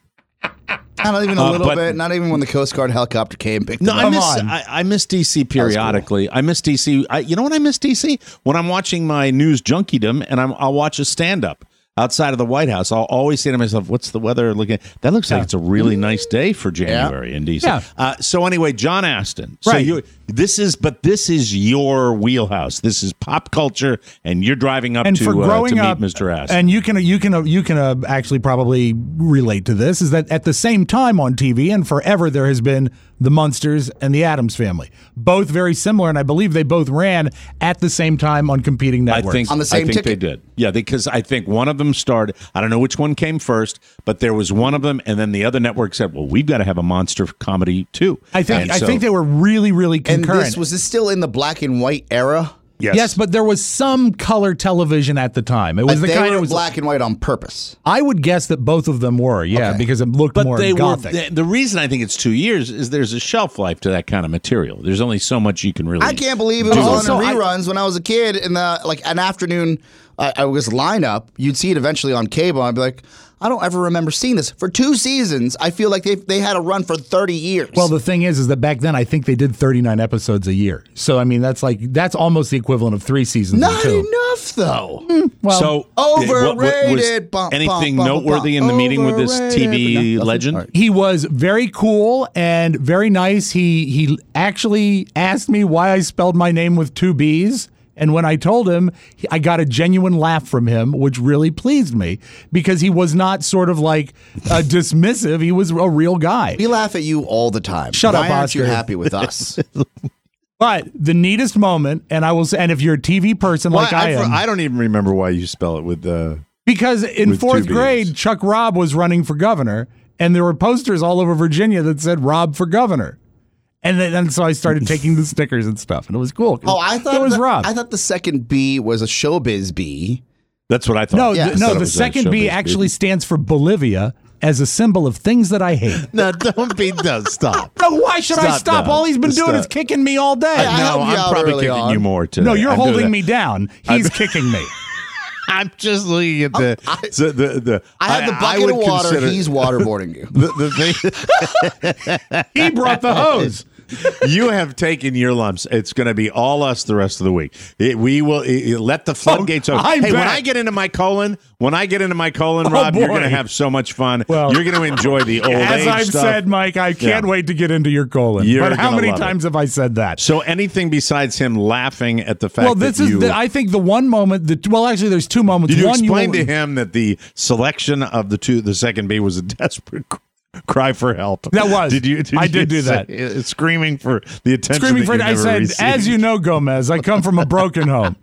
Not even a
Uh,
little
but-
bit. Not even when the Coast Guard helicopter came and picked
No,
them
I
up.
miss
on.
I, I miss D C periodically. I miss D C. I, you know what I miss D C? When I'm watching my news junkiedom and I'm, I'll watch a stand up outside of the White House. I'll always say to myself, "What's the weather looking?" That looks like it's a really nice day for January in D C.
Yeah.
Uh, so anyway, John Aston. So
Right.
you this is, but this is your wheelhouse. This is pop culture, and you're driving up
And
to,
for
uh,
growing
to meet
up,
Mister Aston.
and you can you can you can uh, actually probably relate to this, is that at the same time on T V and forever there has been the Munsters and the Addams Family, both very similar, and I believe they both ran at the same time on competing networks.
I think
On the same
I think
ticket?
they did. Yeah, because I think one of them started. I don't know which one came first, but there was one of them, and then the other network said, "Well, we've got to have a monster comedy too."
I think
And
I
so-
think they were really really
And
concurrent.
this was this still in the black and white era?
yes,
Yes, but there was some color television at the time. It was
Like
the
they
kind
were
of was
black and white on purpose.
I would guess that both of them were, yeah,
Okay.
because it looked
but
more
they
gothic.
were. The, the reason I think it's two years is there's a shelf life to that kind of material. There's only so much you can really.
I can't believe it was
Dude,
on
also,
in
I-
reruns when I was a kid in the like an afternoon. Uh, I was lineup. You'd see it eventually on cable. I'd be like, I don't ever remember seeing this for two seasons. I feel like they they had a run for thirty years.
Well, the thing is, is that back then I think they did thirty-nine episodes a year. So I mean, that's like that's almost the equivalent of three seasons.
not
in two.
enough though.
Well,
so
overrated.
what- what was
Bum, bum,
anything
bum,
noteworthy
bum,
in the meeting with this T V
overrated. No, nothing.
legend?
All right.
he was very cool and very nice. He he actually asked me why I spelled my name with two B's. And when I told him, he- I got a genuine laugh from him, which really pleased me because he was not sort of like uh, dismissive. He was a real guy.
We laugh at you all the time.
Shut
Why
up,
aren't you
Oscar.
happy with us?
But the neatest moment, and I will say, and if you're a T V person like
Why-
I
I,
am,
I don't even remember why you spell it with the.
because in
With
fourth
two Bs.
grade, Chuck Robb was running for governor, and there were posters all over Virginia that said "Robb for governor." And then and so I started taking the stickers and stuff, and it was cool.
Oh, I thought
it was
the,
rough.
I thought the second B was a showbiz B.
That's what I thought.
No,
Yeah.
th-
I
no.
thought it
The
was a
second B
showbiz
actually
B.
stands for Bolivia as a symbol of things that I hate.
No, don't be. No, stop.
No, why should I
Stop,
stop?
no.
All he's been doing
Stop.
is kicking me all day.
I
no,
helped you
I'm
out
probably
early
kicking
on.
you more today.
no, you're
I'm doing
holding
that.
me down. He's kicking me.
I'm just looking at the
I-
so the the.
I had the bucket
would
of water.
consider-
He's waterboarding you.
the, the thing.
He brought the hose.
You have taken your lumps. It's going to be all us the rest of the week. It, we will it, let the floodgates
Oh,
open.
I
Hey, when
bet.
I get into my colon, when I get into my colon,
Oh,
Rob, you're
boy.
going to have so much fun.
Well,
you're going to enjoy the old
As
age
I've
stuff.
said, Mike, I can't
Yeah.
wait to get into your colon.
You're
but how
gonna
many
love it.
times have I said that?
So anything besides him laughing at the fact
Well, this
that
is,
you.
the, I think, the one moment that, well, actually, there's two moments.
did you
one
explain
you,
to him that the selection of the two, the second B, was a desperate cr- cry for help?
That was.
Did you? Did
I
you
did do
say-
that.
uh, screaming for the attention.
Screaming
that
for
you
it. I
never
said,
received.
as you know, Gomez, I come from a broken home.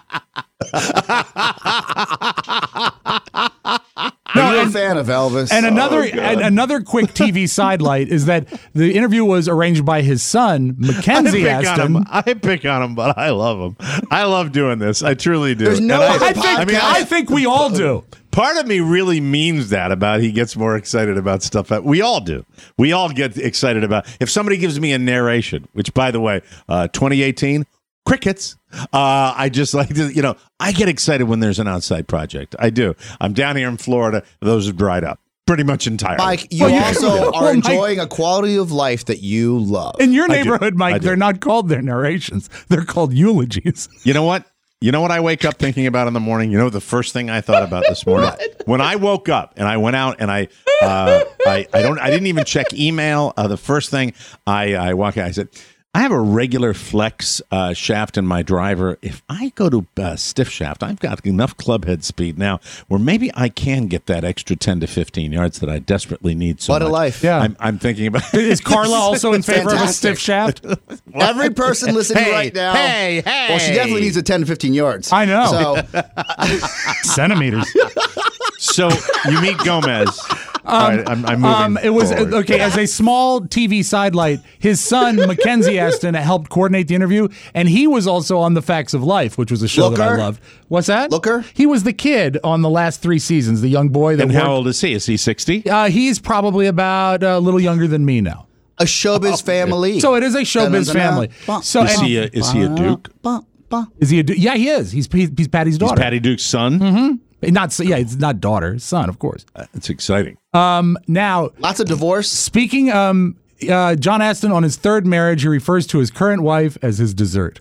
Are you a fan of Elvis?
And another
Oh, God.
and another quick T V sidelight is that the interview was arranged by his son, Mackenzie
I pick on
Aston.
him. I pick on him, but I love him. I love doing this. I truly do.
There's no
And I,
other
I think
I mean,
I
I,
think we all do.
part of me really means that about he gets more excited about stuff that we all do. We all get excited about if somebody gives me a narration, which by the way, uh, twenty eighteen crickets. Uh, I just like to, you know, I get excited when there's an outside project. I do. I'm down here in Florida. Those have dried up pretty much entirely.
Mike, you
Well, you-
also
well,
are
Mike-
enjoying a quality of life that you love.
In your
I do.
neighborhood,
I
Mike,
do.
they're not called their narrations. They're called eulogies.
You know what? You know what I wake up thinking about in the morning? You know the first thing I thought about this morning? When I woke up and I went out and I uh, I, I don't I didn't even check email. Uh, the first thing I, I walk out, I said, I have a regular flex uh, shaft in my driver. If I go to uh, stiff shaft, I've got enough club head speed now where maybe I can get that extra ten to fifteen yards that I desperately need so
What a
much.
life.
Yeah.
I'm, I'm thinking about
Is Carla also in favor of a
Fantastic.
stiff shaft?
Every person listening
Hey,
right now.
hey, hey.
Well, she definitely needs a ten to fifteen yards.
I know.
So
Centimeters.
So you meet Gomez. All right, I'm, I'm moving
Um, it was
forward.
okay. As a small T V sidelight, his son Mackenzie Aston helped coordinate the interview, and he was also on The Facts of Life, which was a show that I
Looker?
loved. What's that?
Looker?
He was the kid on the last three seasons, the young boy that
And
worked.
how old is he? Is he sixty?
Uh, he's probably about uh, a little younger than me now.
a showbiz family.
So it is a showbiz family. So
Is
and-
he a, is he a Duke?
is he a du- yeah, he is. He's he's, he's Patty's
He's
daughter.
Patty Duke's son?
Mm-hmm. Not yeah, it's not daughter, son, of course.
It's exciting.
Um, now
Lots of divorce.
speaking, um, uh, John Aston on his third marriage, he refers to his current wife as his dessert.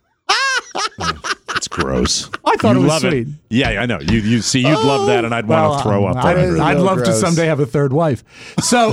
It's gross.
I thought
You
it was
love
sweet.
Yeah, I know. You you see, you'd love that, and I'd
Well,
want to throw up.
I'd,
on it.
I'd
real
love to
gross.
someday have a third wife. So,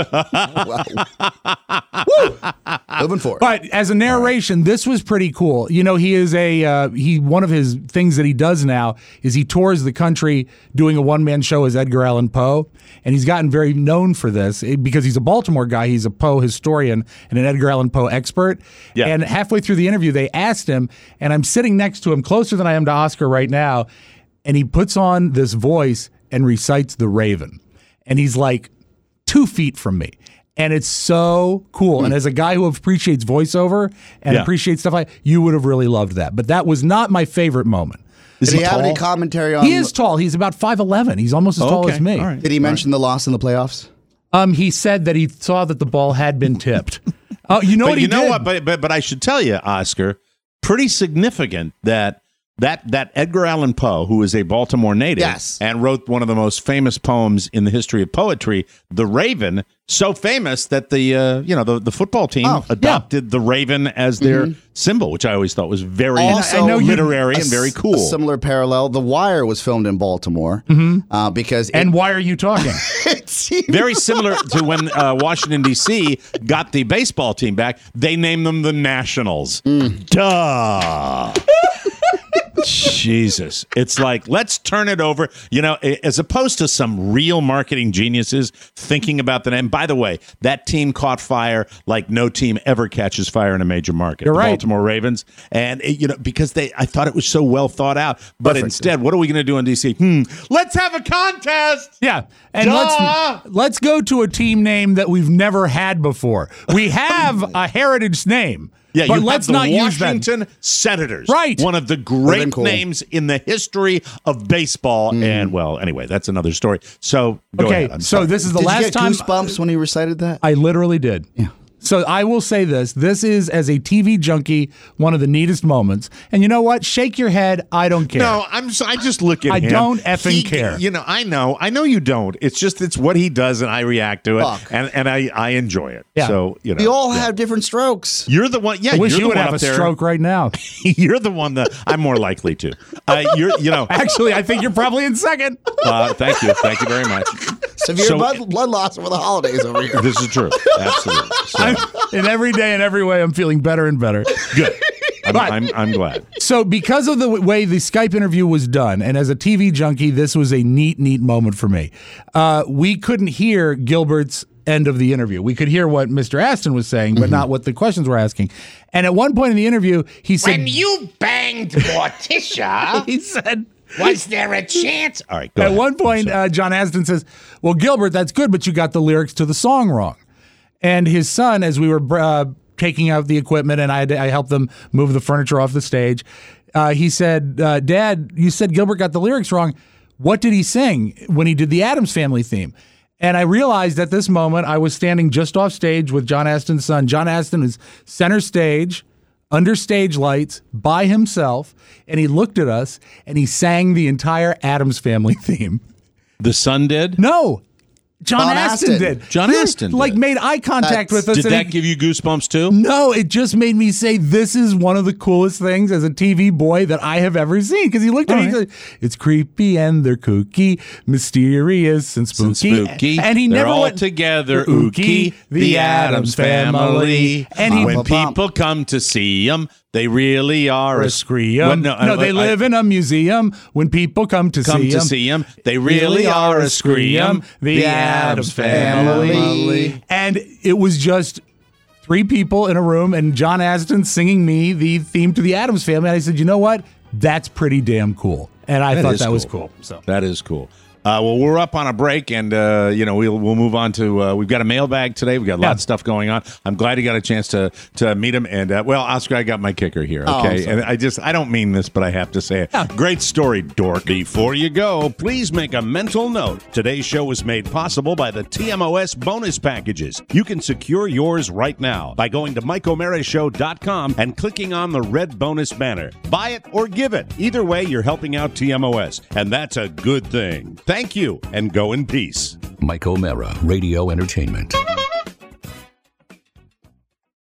Moving forward.
but as a narration, this was pretty cool. You know, he is a uh, he. One of his things that he does now is he tours the country doing a one man show as Edgar Allan Poe, and he's gotten very known for this eh, because he's a Baltimore guy. He's a Poe historian and an Edgar Allan Poe expert.
Yeah.
And halfway through the interview, they asked him, and I'm sitting next to him, closer than I am to Oscar right now, and he puts on this voice and recites The Raven, and he's like two feet from me. And it's so cool. And as a guy who appreciates voiceover and
Yeah.
appreciates stuff like you would have really loved that. But that was not my favorite moment.
Did he,
he
have any
tall?
commentary on?
He is tall. He's about five eleven. He's almost as tall
Okay,
as me.
all right.
Did he mention the loss in the playoffs?
Um, he said that he saw that the ball had been tipped. Oh, you know
But
what he
you know
did?
what? But, but but I should tell you, Oscar, pretty significant that that that Edgar Allan Poe, who is a Baltimore native,
Yes.
and wrote one of the most famous poems in the history of poetry, "The Raven," so famous that the uh, you know the, the football team
Oh,
adopted the Raven as their symbol, which I always thought was very
Also,
I know you-
literary
A
and very
s-
cool.
A similar parallel. The Wire was filmed in Baltimore uh, because it,
and why are you talking?
it seemed
Very similar to when uh, Washington, D C got the baseball team back. They named them the Nationals.
Mm.
Duh. Jesus. It's like, let's turn it over, you know, as opposed to some real marketing geniuses thinking about the name. By the way, that team caught fire like no team ever catches fire in a major market.
You're
the
right.
Baltimore Ravens. And, it, you know, because they, I thought it was so well thought out. But
Perfect.
instead, what are we going to do in D C? Hmm, let's have a contest.
Yeah. And
Duh.
let's let's go to a team name that we've never had before. We have a heritage name.
Yeah,
but
you
let's
have the
not use that.
Washington Senators.
Right.
One of the
Would've
great
been cool.
names in the history of baseball.
Mm.
And, well, anyway, that's another story. So, go
Okay,
ahead. I'm
so
sorry.
this is the
Did
last
you get
time
goosebumps when he recited that?
I literally did.
Yeah.
So I will say this. This is, as a T V junkie, one of the neatest moments. And you know what? Shake your head. I don't care.
No, I'm. So, I just look at
I
him.
don't effing
He-
care.
You know, I know. I know you don't. It's just it's what he does, and I react to it,
Fuck.
and and I I enjoy it.
Yeah.
So you know,
We all
yeah.
have different strokes.
You're the one. Yeah,
I wish
you're
you
the
would
one
have
up
a
there.
stroke right now.
You're the one that I'm more likely to. Uh, you're. You know.
Actually, I think you're probably in second.
Uh, thank you. Thank you very much.
Severe
So-
blood, blood loss over the holidays over here.
This is true. Absolutely. So,
I'm, in every day and every way, I'm feeling better and better.
good. I'm,
But-
I'm, I'm glad.
So, because of the w- way the Skype interview was done, and as a T V junkie, this was a neat, neat moment for me. Uh, we couldn't hear Gilbert's end of the interview. We could hear what Mister Aston was saying, but not what the questions were asking. And at one point in the interview, he said,
When you banged Morticia,
he said,
was there a chance?
All right. Go
at
ahead.
one point, uh, John Aston says, "Well, Gilbert, that's good, but you got the lyrics to the song wrong." And his son, as we were uh, taking out the equipment, and I, had to, I helped them move the furniture off the stage, uh, he said, uh, "Dad, you said Gilbert got the lyrics wrong. What did he sing when he did the Addams Family theme?" And I realized at this moment I was standing just off stage with John Aston's son. John Aston is center stage, under stage lights, by himself, and he looked at us and he sang the entire Addams Family theme.
The son did?
No, John,
John
Aston,
Aston.
did.
John
He,
Aston
like
did.
made eye contact
That's-
with us.
Did
and
that
he-
give you goosebumps too?
No, it just made me say this is one of the coolest things as a T V boy that I have ever seen. Because he looked at me, and he said, "It's creepy and they're kooky, mysterious and spooky."
And spooky.
And he
They're
never
all
went
together.
Ookie,
Ookie,
the Addams Family. And he
when
Bum, bum, bum.
people come to see them, they really are
a
a
scream.
What?
No,
I-
they
I-
live in a museum. When people come to
come
see
to
them,
see them. They really are a scream.
The Addams Family. And it was just three people in a room and John Aston singing me the theme to the Addams Family. And I said, you know what? That's pretty damn cool. And I
That
thought
is
that was
cool.
cool. So
That is cool. Uh, well, we're up on a break, and uh, you know we'll we'll move on to. Uh, we've got a mailbag today. We've got
Yeah.
lots of stuff going on. I'm glad you got a chance to to meet him. And uh, well, Oscar, I got my kicker here.
Oh, I'm
Okay,
sorry.
and I just I don't mean this, but I have to say it. Great story, dork. Before you go, please make a mental note. Today's show was made possible by the T M O S bonus packages. You can secure yours right now by going to mike o'mara show dot com and clicking on the red bonus banner. Buy it or give it. Either way, you're helping out T M O S, and that's a good thing. Thank you, and go in peace.
Mike O'Mara, Radio Entertainment.